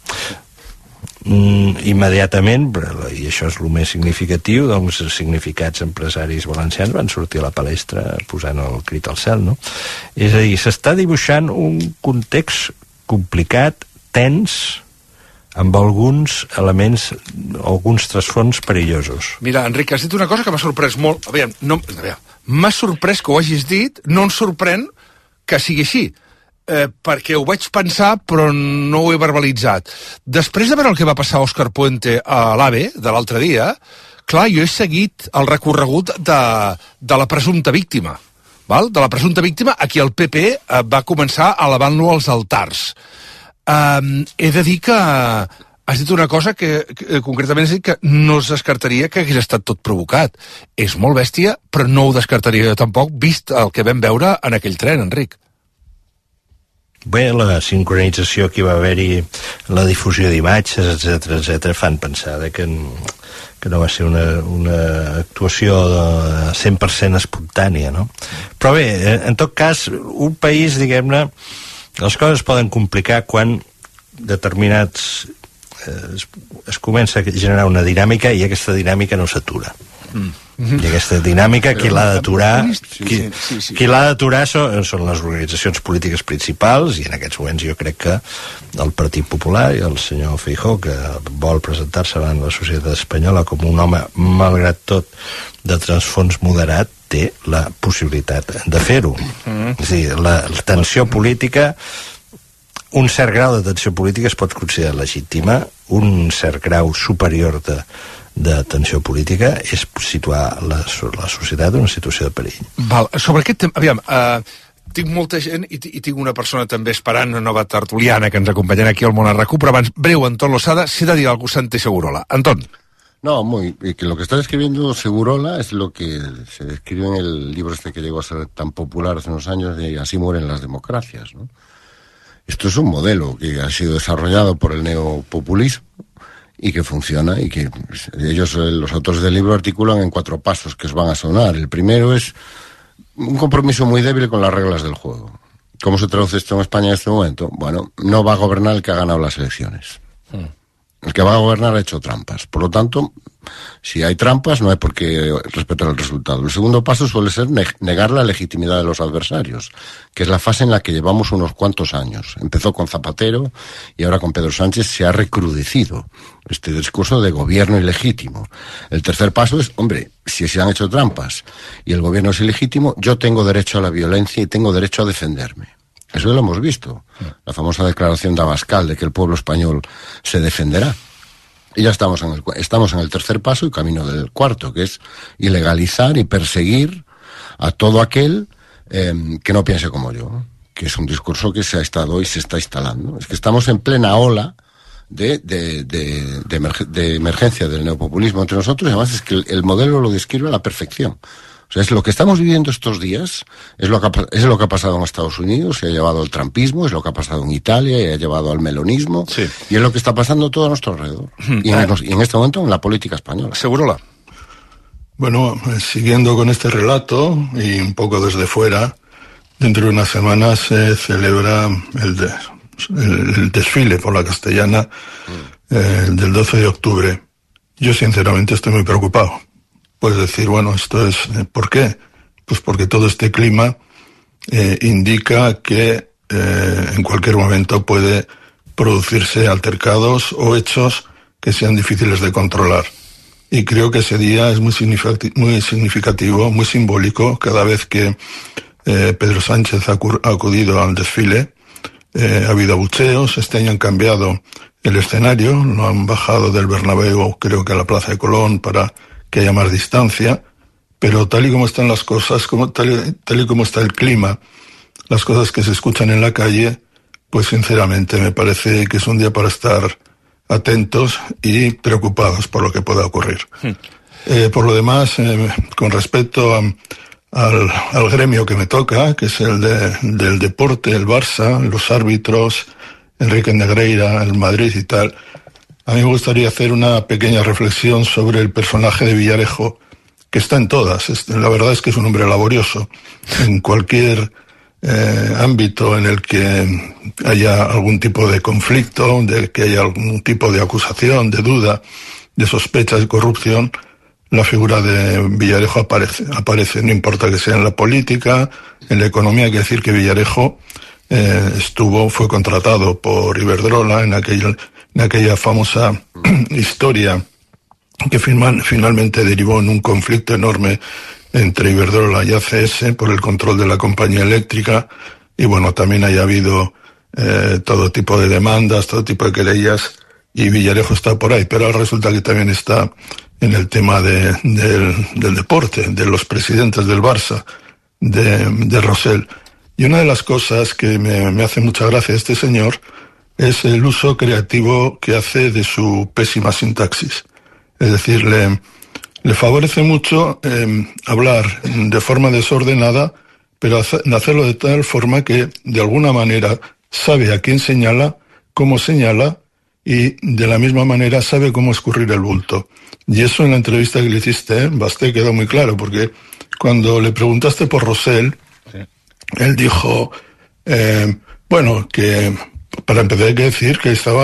Mm, immediatament, i això és el més significatiu, doncs significats empresaris valencians van sortir a la palestra posant el crit al cel, no? És a dir, s'està dibuixant un context complicat, tens, amb alguns elements, alguns trasfons perillosos. Mira, Enric, has dit una cosa que m'ha sorprès molt. A veure, no, a veure, m'ha sorprès que ho hagis dit, no em sorprèn que sigui així, eh, perquè ho vaig pensar però no ho he verbalitzat. Després de veure el que va passar a Òscar Puente a l'AVE de l'altre dia, clar, jo he seguit el recorregut de, de la presumpta víctima, val? De la presumpta víctima a qui el P P va començar elevant-lo als altars. Um, he de dir que has dit una cosa que, que concretament has dit que no es descartaria que hagués estat tot provocat. És molt bèstia, però no ho descartaria jo tampoc, vist el que vam veure en aquell tren, Enric. Bé, la sincronització que va haver-hi, la difusió d'imatges, etcètera, etcètera, fan pensar que, que no va ser una, una actuació de cent per cent espontània, no? Però bé, en tot cas, un país, diguem-ne, les coses poden complicar quan determinats es, es comença a generar una dinàmica i aquesta dinàmica no s'atura. Mm. I aquesta dinàmica, qui l'ha d'aturar qui, sí, sí. qui l'ha d'aturar són, són les organitzacions polítiques principals, i en aquests moments jo crec que el Partit Popular i el senyor Feijóo, que vol presentar-se davant la societat espanyola com un home, malgrat tot, de transfons moderat, té la possibilitat de fer-ho. Mm. És a dir, la, la tensió política, un cert grau de tensió política es pot considerar legítima, un cert grau superior de de tensió política és situar la, la societat en una situació de perill. Val, sobre aquest tema, aviam, uh, tinc molta gent i, i tinc una persona també esperant, una nova tertuliana que ens acompanyarà aquí al Món a RAC u, però abans, breu, Antón Losada, si he de dir alguna cosa, Santi Segurola. Antón. No, muy, y que lo que está describiendo Segurola es lo que se describe en el libro este que llegó a ser tan popular hace unos años, de Así mueren las democracias, ¿no? Esto es un modelo que ha sido desarrollado por el neopopulismo y que funciona, y que ellos, los autores del libro, articulan en cuatro pasos que os van a sonar. El primero es un compromiso muy débil con las reglas del juego. ¿Cómo se traduce esto en España en este momento? Bueno, no va a gobernar el que ha ganado las elecciones. Hmm. El que va a gobernar ha hecho trampas. Por lo tanto, si hay trampas, no hay por qué respetar el resultado. El segundo paso suele ser negar la legitimidad de los adversarios, que es la fase en la que llevamos unos cuantos años. Empezó con Zapatero y ahora con Pedro Sánchez se ha recrudecido este discurso de gobierno ilegítimo. El tercer paso es, hombre, si se han hecho trampas y el gobierno es ilegítimo, yo tengo derecho a la violencia y tengo derecho a defenderme. Eso ya lo hemos visto. La famosa declaración de Abascal de que el pueblo español se defenderá. Y ya estamos en el, estamos en el tercer paso y camino del cuarto, que es ilegalizar y perseguir a todo aquel eh, que no piense como yo, ¿no? Que es un discurso que se ha estado y se está instalando. Es que estamos en plena ola de, de, de, de, emerg de emergencia del neopopulismo entre nosotros, y además es que el, el modelo lo describe a la perfección. O sea, es lo que estamos viviendo estos días, es lo que ha, es lo que ha pasado en Estados Unidos, se ha llevado al trumpismo, es lo que ha pasado en Italia, y ha llevado al melonismo, sí. Y es lo que está pasando todo a nuestro alrededor. Y en, y en este momento en la política española. Segurola. Bueno, siguiendo con este relato, y un poco desde fuera, dentro de unas semanas se celebra el, de, el, el desfile por la Castellana mm. eh, del doce de octubre. Yo sinceramente estoy muy preocupado. Puedes decir, bueno, esto es... ¿Por qué? Pues porque todo este clima eh, indica que eh, en cualquier momento puede producirse altercados o hechos que sean difíciles de controlar. Y creo que ese día es muy significativo, muy, significativo, muy simbólico, cada vez que eh, Pedro Sánchez ha acudido al desfile. Eh, ha habido abucheos, este año han cambiado el escenario, lo han bajado del Bernabéu, creo que a la Plaza de Colón, para que haya más distancia, pero tal y como están las cosas, como, tal, y, tal y como está el clima, las cosas que se escuchan en la calle, pues sinceramente me parece que es un día para estar atentos y preocupados por lo que pueda ocurrir. Hmm. Eh, por lo demás, eh, con respecto a, al, al gremio que me toca, que es el de, del deporte, el Barça, los árbitros, Enrique Negreira, el Madrid y tal, a mí me gustaría hacer una pequeña reflexión sobre el personaje de Villarejo, que está en todas. La verdad es que es un hombre laborioso. En cualquier eh, ámbito en el que haya algún tipo de conflicto, de que haya algún tipo de acusación, de duda, de sospecha de corrupción, la figura de Villarejo aparece. aparece. No importa que sea en la política, en la economía. Hay que decir que Villarejo eh, estuvo, fue contratado por Iberdrola en aquel... en aquella famosa historia que final, finalmente derivó en un conflicto enorme entre Iberdrola y A C S por el control de la compañía eléctrica, y bueno, también haya habido eh, todo tipo de demandas, todo tipo de querellas, y Villarejo está por ahí, pero ahora resulta que también está en el tema de, del, del deporte, de los presidentes del Barça, de, de Rosell. Y una de las cosas que me, me hace mucha gracia este señor es el uso creativo que hace de su pésima sintaxis. Es decir, le, le favorece mucho eh, hablar de forma desordenada, pero hace, hacerlo de tal forma que, de alguna manera, sabe a quién señala, cómo señala, y de la misma manera sabe cómo escurrir el bulto. Y eso en la entrevista que le hiciste, ¿eh? Basté, quedó muy claro, porque cuando le preguntaste por Rosell, sí. Él dijo, eh, bueno, que... Para empezar hay que decir que estaban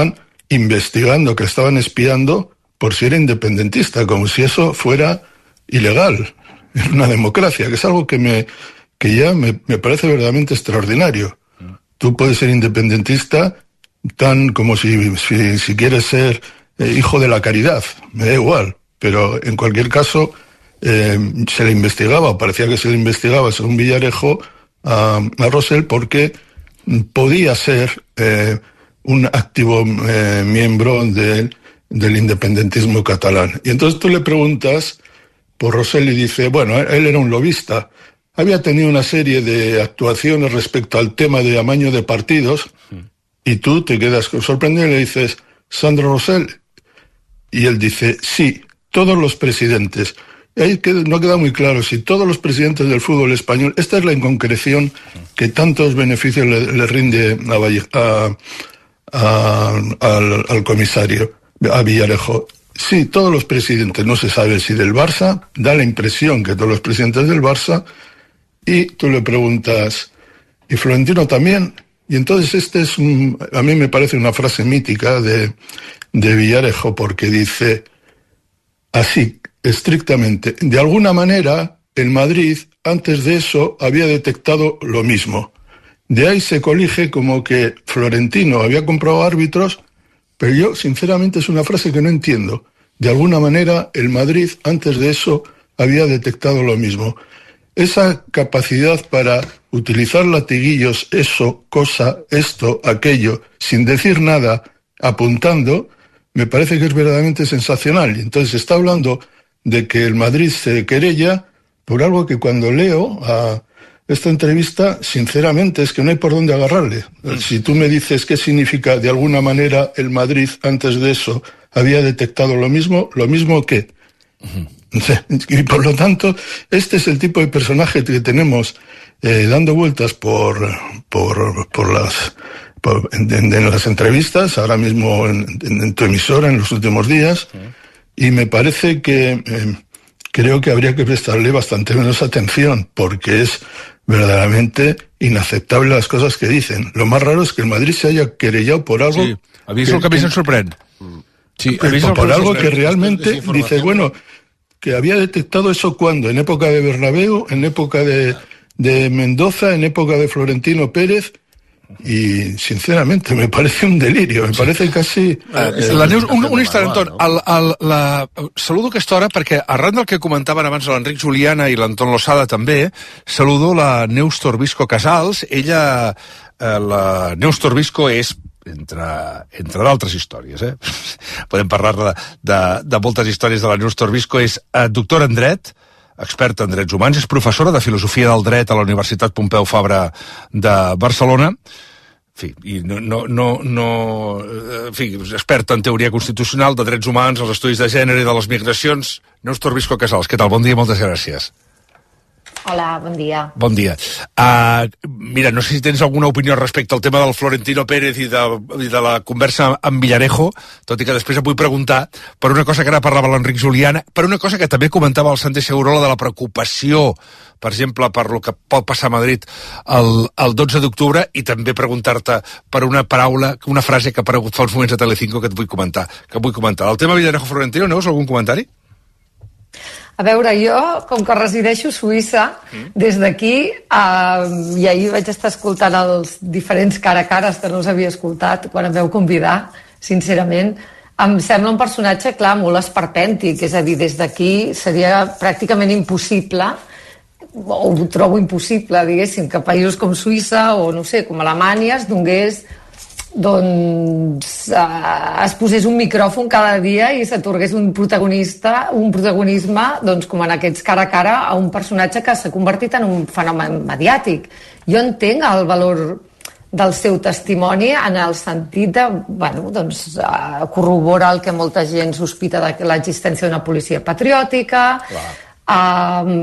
investigando, que estaban espiando por si era independentista, como si eso fuera ilegal en una democracia, que es algo que me que ya me, me parece verdaderamente extraordinario. Tú puedes ser independentista tan como si, si, si quieres ser eh, hijo de la caridad, me da igual, pero en cualquier caso eh, se le investigaba, o parecía que se le investigaba, según Villarejo, a, a Rosell porque podía ser eh, un activo eh, miembro de, del independentismo catalán. Y entonces tú le preguntas por Rosell y dice, bueno, él era un lobista, había tenido una serie de actuaciones respecto al tema de amaño de partidos, y tú te quedas sorprendido y le dices, ¿Sandro Rosell? Y él dice, sí, todos los presidentes. Y ahí no queda muy claro si todos los presidentes del fútbol español, esta es la inconcreción que tantos beneficios le, le rinde a, Valle, a, a, al, al comisario, a Villarejo. Sí, todos los presidentes, no se sabe si del Barça, da la impresión que todos los presidentes del Barça, y tú le preguntas, ¿y Florentino también? Y entonces este es un, a mí me parece una frase mítica de, de Villarejo, porque dice así, estrictamente, de alguna manera el Madrid antes de eso había detectado lo mismo. De ahí se colige como que Florentino había comprado árbitros, pero yo sinceramente es una frase que no entiendo. De alguna manera el Madrid antes de eso había detectado lo mismo. Esa capacidad para utilizar latiguillos, eso, cosa, esto, aquello, sin decir nada, apuntando, me parece que es verdaderamente sensacional. Y entonces está hablando de que el Madrid se querella por algo que cuando leo a esta entrevista, sinceramente, es que no hay por dónde agarrarle. Si tú me dices qué significa de alguna manera el Madrid antes de eso había detectado lo mismo, ¿lo mismo qué? Y por lo tanto, este es el tipo de personaje que tenemos eh, dando vueltas por, por, por las por, en, en las entrevistas, ahora mismo en, en, en tu emisora en los últimos días, y me parece que eh, creo que habría que prestarle bastante menos atención, porque es verdaderamente inaceptable las cosas que dicen. Lo más raro es que el Madrid se haya querellado por algo... Sí, a mí es el que a mí se'm sorprèn. Sí, que, por, por algo que realmente dice, bueno, que había detectado eso cuando, en época de Bernabéu, en época de, de Mendoza, en época de Florentino Pérez, i sincerament me parece un delirio, me parece casi... Eh, la Neus, un, un instant, Anton, el, el, la, saludo aquesta hora perquè arran del que comentaven abans l'Enric Juliana i l'Anton Losada també, saludo la Neus Torbisco Casals. Ella, eh, la Neus Torbisco és entre, entre d'altres històries, eh? Podem parlar de, de, de moltes històries de la Neus Torbisco. És eh, doctora en dret, experta en drets humans, és professora de Filosofia del Dret a la Universitat Pompeu Fabra de Barcelona, en fi, i no, no, no, no, en fi, experta en teoria constitucional, de drets humans, els estudis de gènere i de les migracions. Neus Torbisco Casals, què tal? Bon dia, moltes gràcies. Hola, bon dia. Bon dia. Uh, mira, no sé si tens alguna opinió respecte al tema del Florentino Pérez i de, i de la conversa amb Villarejo, tot i que després et vull preguntar per una cosa que ara parlava l'Enric Juliana, per una cosa que també comentava el Santi Segurola, de la preocupació, per exemple, per lo que pot passar a Madrid el, el dotze d'octubre, i també preguntar-te per una paraula, una frase que ha aparegut fa uns moments a Telecinco que et vull comentar. Que vull comentar. El tema Villarejo-Florentino, Neus, algun comentari? A veure, jo, com que resideixo a Suïssa, des d'aquí, eh, i ahir vaig estar escoltant els diferents cara a cares que no els havia escoltat quan em veu convidar, sincerament, em sembla un personatge, clar, molt esperpèntic, és a dir, des d'aquí seria pràcticament impossible, o ho trobo impossible, diguéssim, que països com Suïssa o, no sé, com Alemanya es donés doncs eh, es posés un micròfon cada dia i s'atorgués un protagonista, un protagonisme, doncs com en aquests cara a cara a un personatge que s'ha convertit en un fenomen mediàtic. Jo entenc el valor del seu testimoni en el sentit de, bueno, doncs eh, corrobora el que molta gent sospita de l'existència d'una policia patriòtica, eh,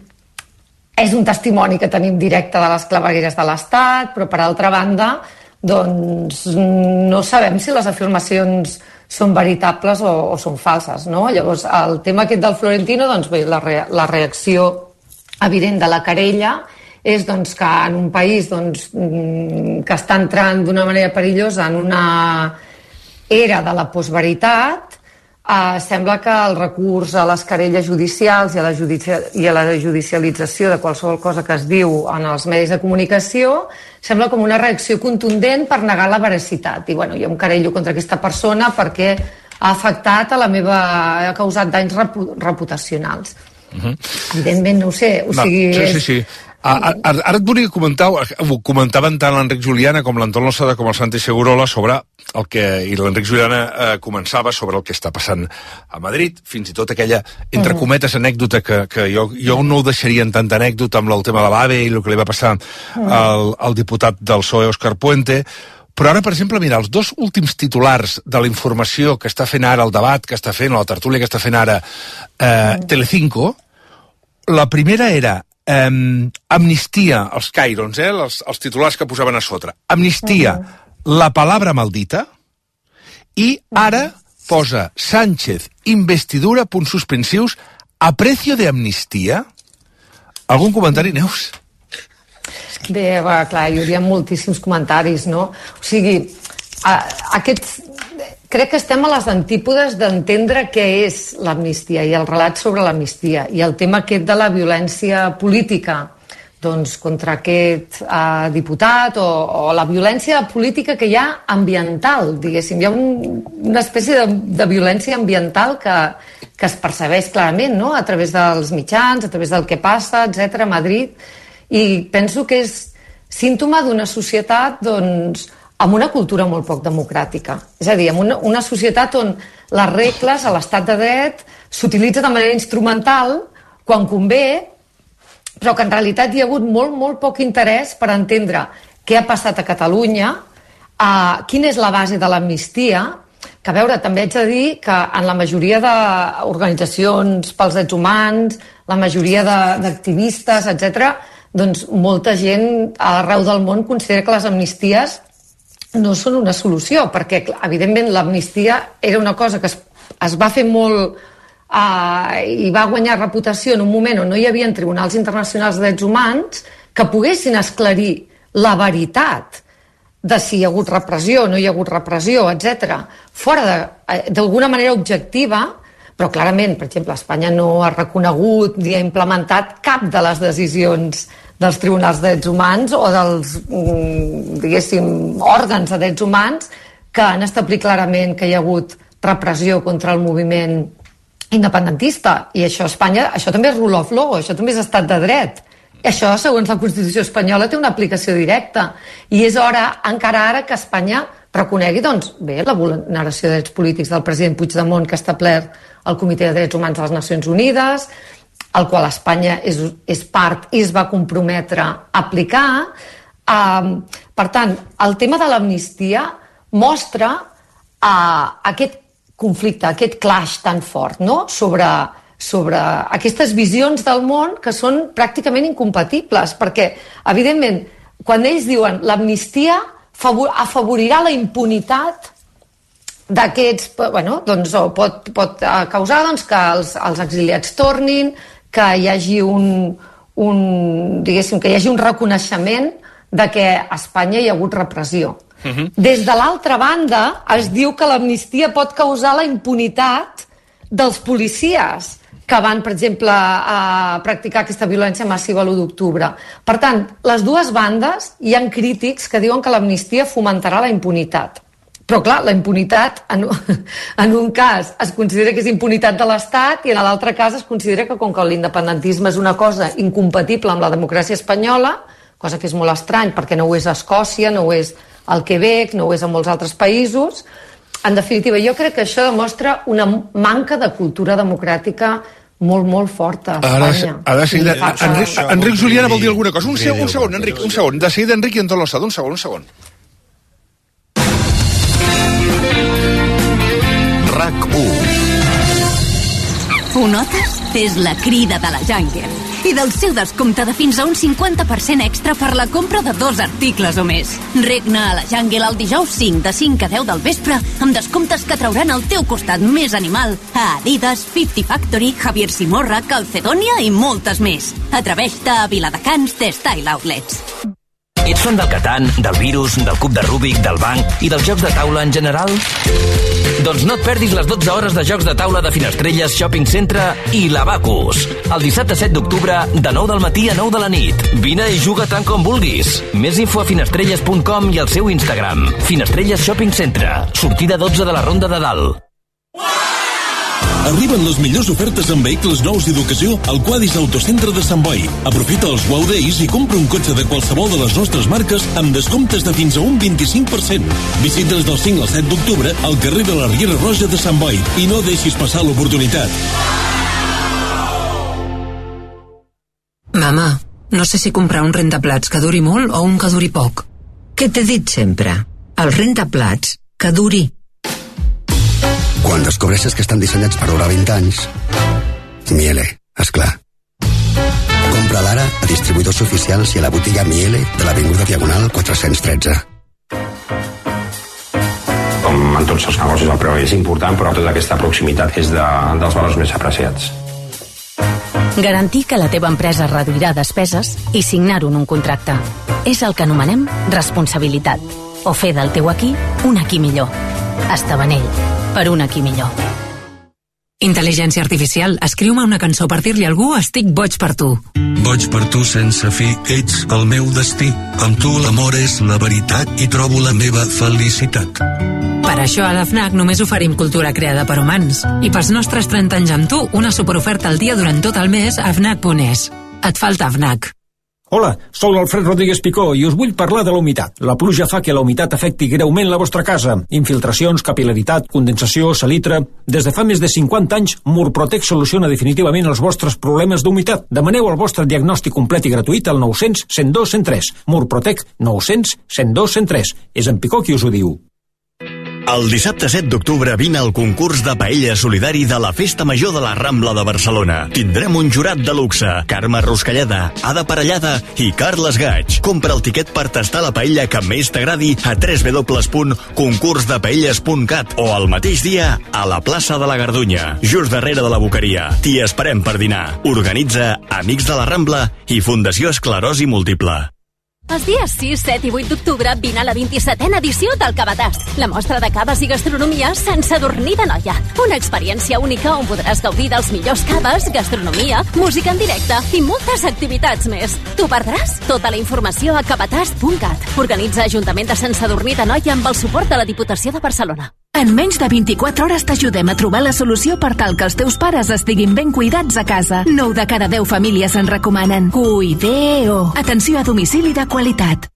és un testimoni que tenim directe de les clavegueres de l'Estat, però per altra banda doncs no sabem si les afirmacions són veritables o, o són falses, no? Llavors, el tema aquest del Florentino, doncs bé, la, re, la reacció evident de la querella és doncs, que en un país doncs, que està entrant d'una manera perillosa en una, era de la postveritat, Uh, sembla que el recurs a les querelles judicials i a, la judicia i a la judicialització de qualsevol cosa que es diu en els medis de comunicació sembla com una reacció contundent per negar la veracitat. I bueno, jo em querello contra aquesta persona perquè ha afectat a la meva... ha causat danys repu reputacionals. Uh-huh. Evidentment, no ho sé. O no, sigui, sí, sí, sí. Ara, ara et volia comentar, ho comentaven tant l'Enric Juliana com l'Anton Lozada com el Santi Segurola sobre el que, i l'Enric Juliana eh, començava sobre el que està passant a Madrid, fins i tot aquella, entre uh-huh. cometes, anècdota que, que jo, jo no ho deixaria en tanta anècdota amb el tema de l'AVE i el que li va passar uh-huh. al, al diputat del P S O E, Òscar Puente. Però ara, per exemple, mira, els dos últims titulars de la informació que està fent ara el debat, que està fent, o la tertúlia que està fent ara eh, uh-huh. Telecinco, la primera era Um, amnistia, els Cairons, eh, els, els titulars que posaven a sota. Amnistia, uh-huh. la palabra maldita, i ara posa Sánchez, investidura, punts suspensius, a precio de amnistia. Algun comentari, Neus? Bé, va, clar, hi hauria moltíssims comentaris, no? O sigui, a, aquests... Crec que estem a les antípodes d'entendre què és l'amnistia i el relat sobre l'amnistia i el tema aquest de la violència política doncs, contra aquest eh, diputat o, o la violència política que hi ha ambiental, diguéssim. Hi ha un, una espècie de, de violència ambiental que, que es percebeix clarament, no? A través dels mitjans, a través del que passa, etcètera a Madrid, i penso que és símptoma d'una societat, doncs, amb una cultura molt poc democràtica. És a dir, amb una, una societat on les regles a l'estat de dret s'utilitzen de manera instrumental quan convé, però que en realitat hi ha hagut molt, molt poc interès per entendre què ha passat a Catalunya, uh, quina és la base de l'amnistia, que a veure, també haig de dir que en la majoria d'organitzacions pels drets humans, la majoria d'activistes, etcètera, doncs molta gent arreu del món considera que les amnisties no són una solució, perquè, evidentment, l'amnistia era una cosa que es, es va fer molt eh, i va guanyar reputació en un moment on no hi havia tribunals internacionals de drets humans que poguessin esclarir la veritat de si hi ha hagut repressió, no hi ha hagut repressió, etcètera, fora d'alguna manera objectiva, però clarament, per exemple, Espanya no ha reconegut ni ha implementat cap de les decisions dels tribunals de drets humans o dels, diguéssim, òrgans de drets humans que han establit clarament que hi ha hagut repressió contra el moviment independentista. I això a Espanya, això també és rule of law, això també és estat de dret. I això, segons la Constitució espanyola, té una aplicació directa. I és hora, encara ara, que Espanya reconegui, doncs, bé, la vulneració de drets polítics del president Puigdemont que ha establert el Comitè de Drets Humans de les Nacions Unides, el qual Espanya és, és part i es va comprometre a aplicar. Um, per tant, el tema de l'amnistia mostra uh, aquest conflicte, aquest clash tan fort, no? sobre, sobre aquestes visions del món que són pràcticament incompatibles, perquè, evidentment, quan ells diuen l'amnistia afavorirà la impunitat d'aquests, bueno, doncs, pot, pot causar doncs, que els, els exiliats tornin, que hi hagi un, un, diguéssim, que hi hagi un reconeixement de que a Espanya hi ha hagut repressió. Uh-huh. Des de l'altra banda, es diu que l'amnistia pot causar la impunitat dels policies que van, per exemple, a practicar aquesta violència massiva l'u d'octubre. Per tant, les dues bandes hi ha crítics que diuen que l'amnistia fomentarà la impunitat. Però, clar, la impunitat, en, en un cas es considera que és impunitat de l'Estat i en l'altre cas es considera que com que l'independentisme és una cosa incompatible amb la democràcia espanyola, cosa que és molt estrany perquè no ho és a Escòcia, no ho és al Quebec, no ho és a molts altres països. En definitiva, jo crec que això demostra una manca de cultura democràtica molt, molt forta a Espanya. Ara, ara seguida, Enric, Enric Juliana vol dir alguna cosa. Un segon, un segon, Enric, un segon. De seguida, Enric i Anton Lozada, un segon, un segon. RAC u. Ho notes? Fes la crida de la Jungle. I del seu descompte de fins a un cinquanta per cent extra per la compra de dos articles o més. Regna a la Jungle el dijous cinc de cinc a deu del vespre amb descomptes que trauran el teu costat més animal a Adidas, Fifty Factory, Javier Simorra, Calcedonia i moltes més. Atreveix-te a Viladecans de Style Outlets. Ets fan del Catan, del virus, del cub de Rubik, del banc i dels jocs de taula en general? Doncs no et perdis les dotze hores de jocs de taula de Finestrelles Shopping Centre i l'Abacus. El dissabte set d'octubre, de nou del matí a nou de la nit. Vine i juga tant com vulguis. Més info a finestrelles punt com i al seu Instagram. Finestrelles Shopping Centre. Sortida dotze de la Ronda de Dalt. Arriben les millors ofertes en vehicles nous d'educació al Quadis Autocentre de Sant Boi. Aprofita els Wow Days i compra un cotxe de qualsevol de les nostres marques amb descomptes de fins a un vint-i-cinc per cent. Visita'ns del cinc al set d'octubre al carrer de la Riera Roja de Sant Boi i no deixis passar l'oportunitat. Mama, no sé si comprar un rentaplats que duri molt o un que duri poc. Què t'he dit sempre? El rentaplats que duri. Quan descobreixes que estan dissenyats per durar vint anys, Miele, esclar. Compra-la ara a distribuïdors oficials i a la botiga Miele de l'Avinguda Diagonal quatre-cents tretze. Com en tots els negocis el preu és important, però tota aquesta proximitat és de, dels valors més apreciats. Garantir que la teva empresa reduirà despeses i signar-ho en un contracte. És el que anomenem responsabilitat. O fer del teu aquí un aquí millor. Estabanell, per un aquí millor. Intel·ligència artificial, escriu-me una cançó per dir-li a algú estic boig per tu. Boig per tu sense fi, ets el meu destí. Amb tu l'amor és la veritat i trobo la meva felicitat. Per això a la FNAC només oferim cultura creada per humans. I pels nostres trenta anys amb tu, una superoferta al dia durant tot el mes a fnac punt es. Et falta FNAC. Hola, soc l'Alfred Rodríguez Picó i us vull parlar de la humitat. La pluja fa que la humitat afecti greument la vostra casa. Infiltracions, capil·laritat, condensació, salitre... Des de fa més de cinquanta anys, Murprotec soluciona definitivament els vostres problemes d'humitat. Demaneu el vostre diagnòstic complet i gratuït al nou cents, cent dos, cent tres. Murprotec nou cents, cent dos, cent tres. És en Picó qui us ho diu. El dissabte set d'octubre vine al concurs de paella solidari de la Festa Major de la Rambla de Barcelona. Tindrem un jurat de luxe, Carme Ruscalleda, Ada Parellada i Carles Gaig. Compra el tiquet per tastar la paella que més t'agradi a w w w punt concurs de paelles punt cat o el mateix dia a la plaça de la Gardunya, just darrere de la Boqueria. T'hi esperem per dinar. Organitza Amics de la Rambla i Fundació Esclerosi Múltiple. Els dies sis, set i vuit d'octubre vine a la vint-i-setena edició del Cavatast, la mostra de caves i gastronomia sense dormir de noia. Una experiència única on podràs gaudir dels millors caves, gastronomia, música en directe i moltes activitats més. T'ho perdràs? Tota la informació a cavatast punt cat. Organitza Ajuntament de Sant Sadurní d'Anoia amb el suport de la Diputació de Barcelona. En menys de vint-i-quatre hores t'ajudem a trobar la solució per tal que els teus pares estiguin ben cuidats a casa. nou de cada deu famílies en recomanen. Cuideo. Atenció a domicili de qualitat.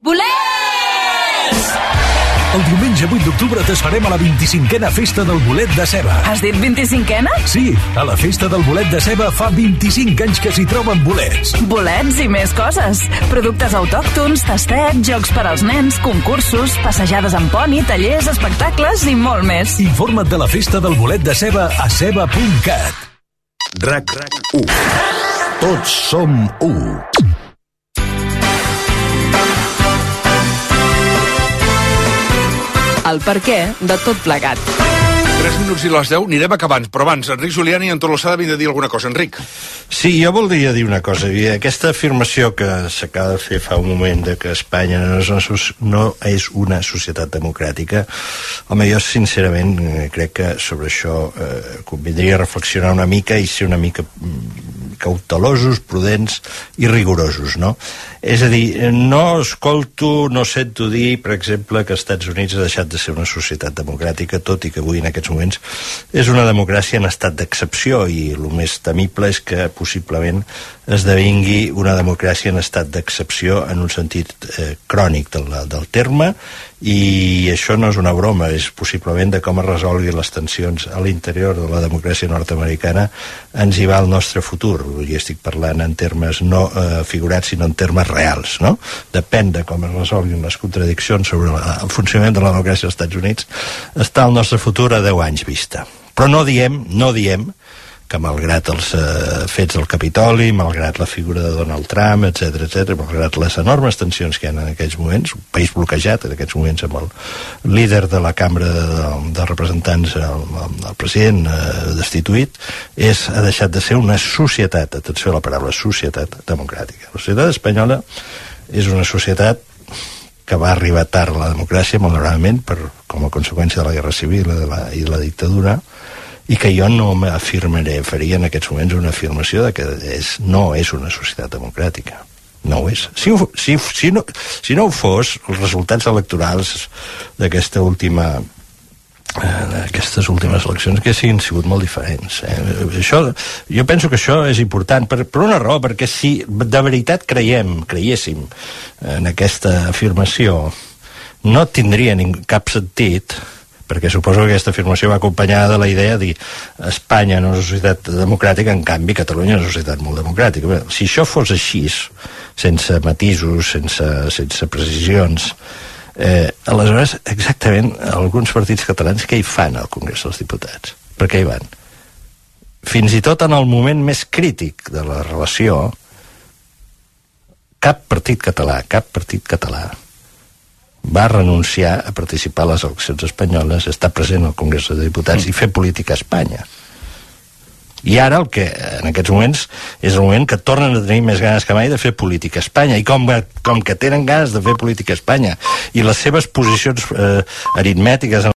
Bolets! El diumenge vuit d'octubre t'esperem a la vint-i-cinquena Festa del Bolet de Ceba. Has dit vint-i-cinquena? Sí, a la Festa del Bolet de Ceba fa vint-i-cinc anys que s'hi troben bolets. Bolets i més coses. Productes autòctons, tastet, jocs per als nens, concursos, passejades amb poni, tallers, espectacles i molt més. Informa't de la Festa del Bolet de Ceba a ceba punt cat. RAC u. Tots som u. El per què de tot plegat. tres minuts i les deu, anirem acabant, però abans, Enric Julián i Anton Losada havien de dir alguna cosa. Enric. Sí, jo voldria dir una cosa. Aquesta afirmació que s'acaba de fer fa un moment de que Espanya no és una, no és una societat democràtica, home, jo sincerament crec que sobre això eh, convindria reflexionar una mica i ser una mica cautelosos, prudents i rigorosos, no? És a dir, no escolto, no sento dir, per exemple, que els Estats Units ha deixat de ser una societat democràtica, tot i que avui en aquests moments és una democràcia en estat d'excepció, i el més temible és que possiblement esdevingui una democràcia en estat d'excepció en un sentit eh, crònic del, del terme, i això no és una broma, és possiblement de com es resolgui les tensions a l'interior de la democràcia nord-americana ens hi va el nostre futur, i estic parlant en termes no eh, figurats sinó en termes reals, no? Depèn de com es resolguin les contradiccions sobre la, el funcionament de la democràcia als Estats Units, està el nostre futur a deu anys vista. Però no diem, no diem que malgrat els eh, fets del Capitoli, malgrat la figura de Donald Trump, etcètera, etcètera, malgrat les enormes tensions que hi ha en aquests moments, un país bloquejat en aquests moments amb el líder de la Cambra de, de Representants, el, el president eh, destituït, és, ha deixat de ser una societat, atenció a la paraula, societat democràtica. La societat espanyola és una societat que va arribar tard a la democràcia, malauradament, per, com a conseqüència de la guerra civil i de la, i de la dictadura, i que jo no m'afirmaré, faria en aquests moments una afirmació de que és, no és una societat democràtica. No ho és. Si, ho, si, si, no, si no ho fos, els resultats electorals d'aquesta última aquestes últimes eleccions que siguin sigut molt diferents. Eh? Això, jo penso que això és important per, per una raó, perquè si de veritat creiem, creiéssim en aquesta afirmació, no tindria ning, cap sentit, perquè suposo que aquesta afirmació va acompanyada de la idea de dir Espanya no és una societat democràtica, en canvi Catalunya és una societat molt democràtica. Bé, si això fos així, sense matisos, sense, sense precisions, Eh, aleshores, exactament, alguns partits catalans què hi fan al Congrés dels Diputats? Per què hi van? Fins i tot en el moment més crític de la relació, cap partit català, cap partit català va renunciar a participar a les eleccions espanyoles, estar present al Congrés dels Diputats i fer política a Espanya. I ara el que en aquests moments és el moment que tornen a tenir més ganes que mai de fer política a Espanya, i com, com que tenen ganes de fer política a Espanya i les seves posicions eh, aritmètiques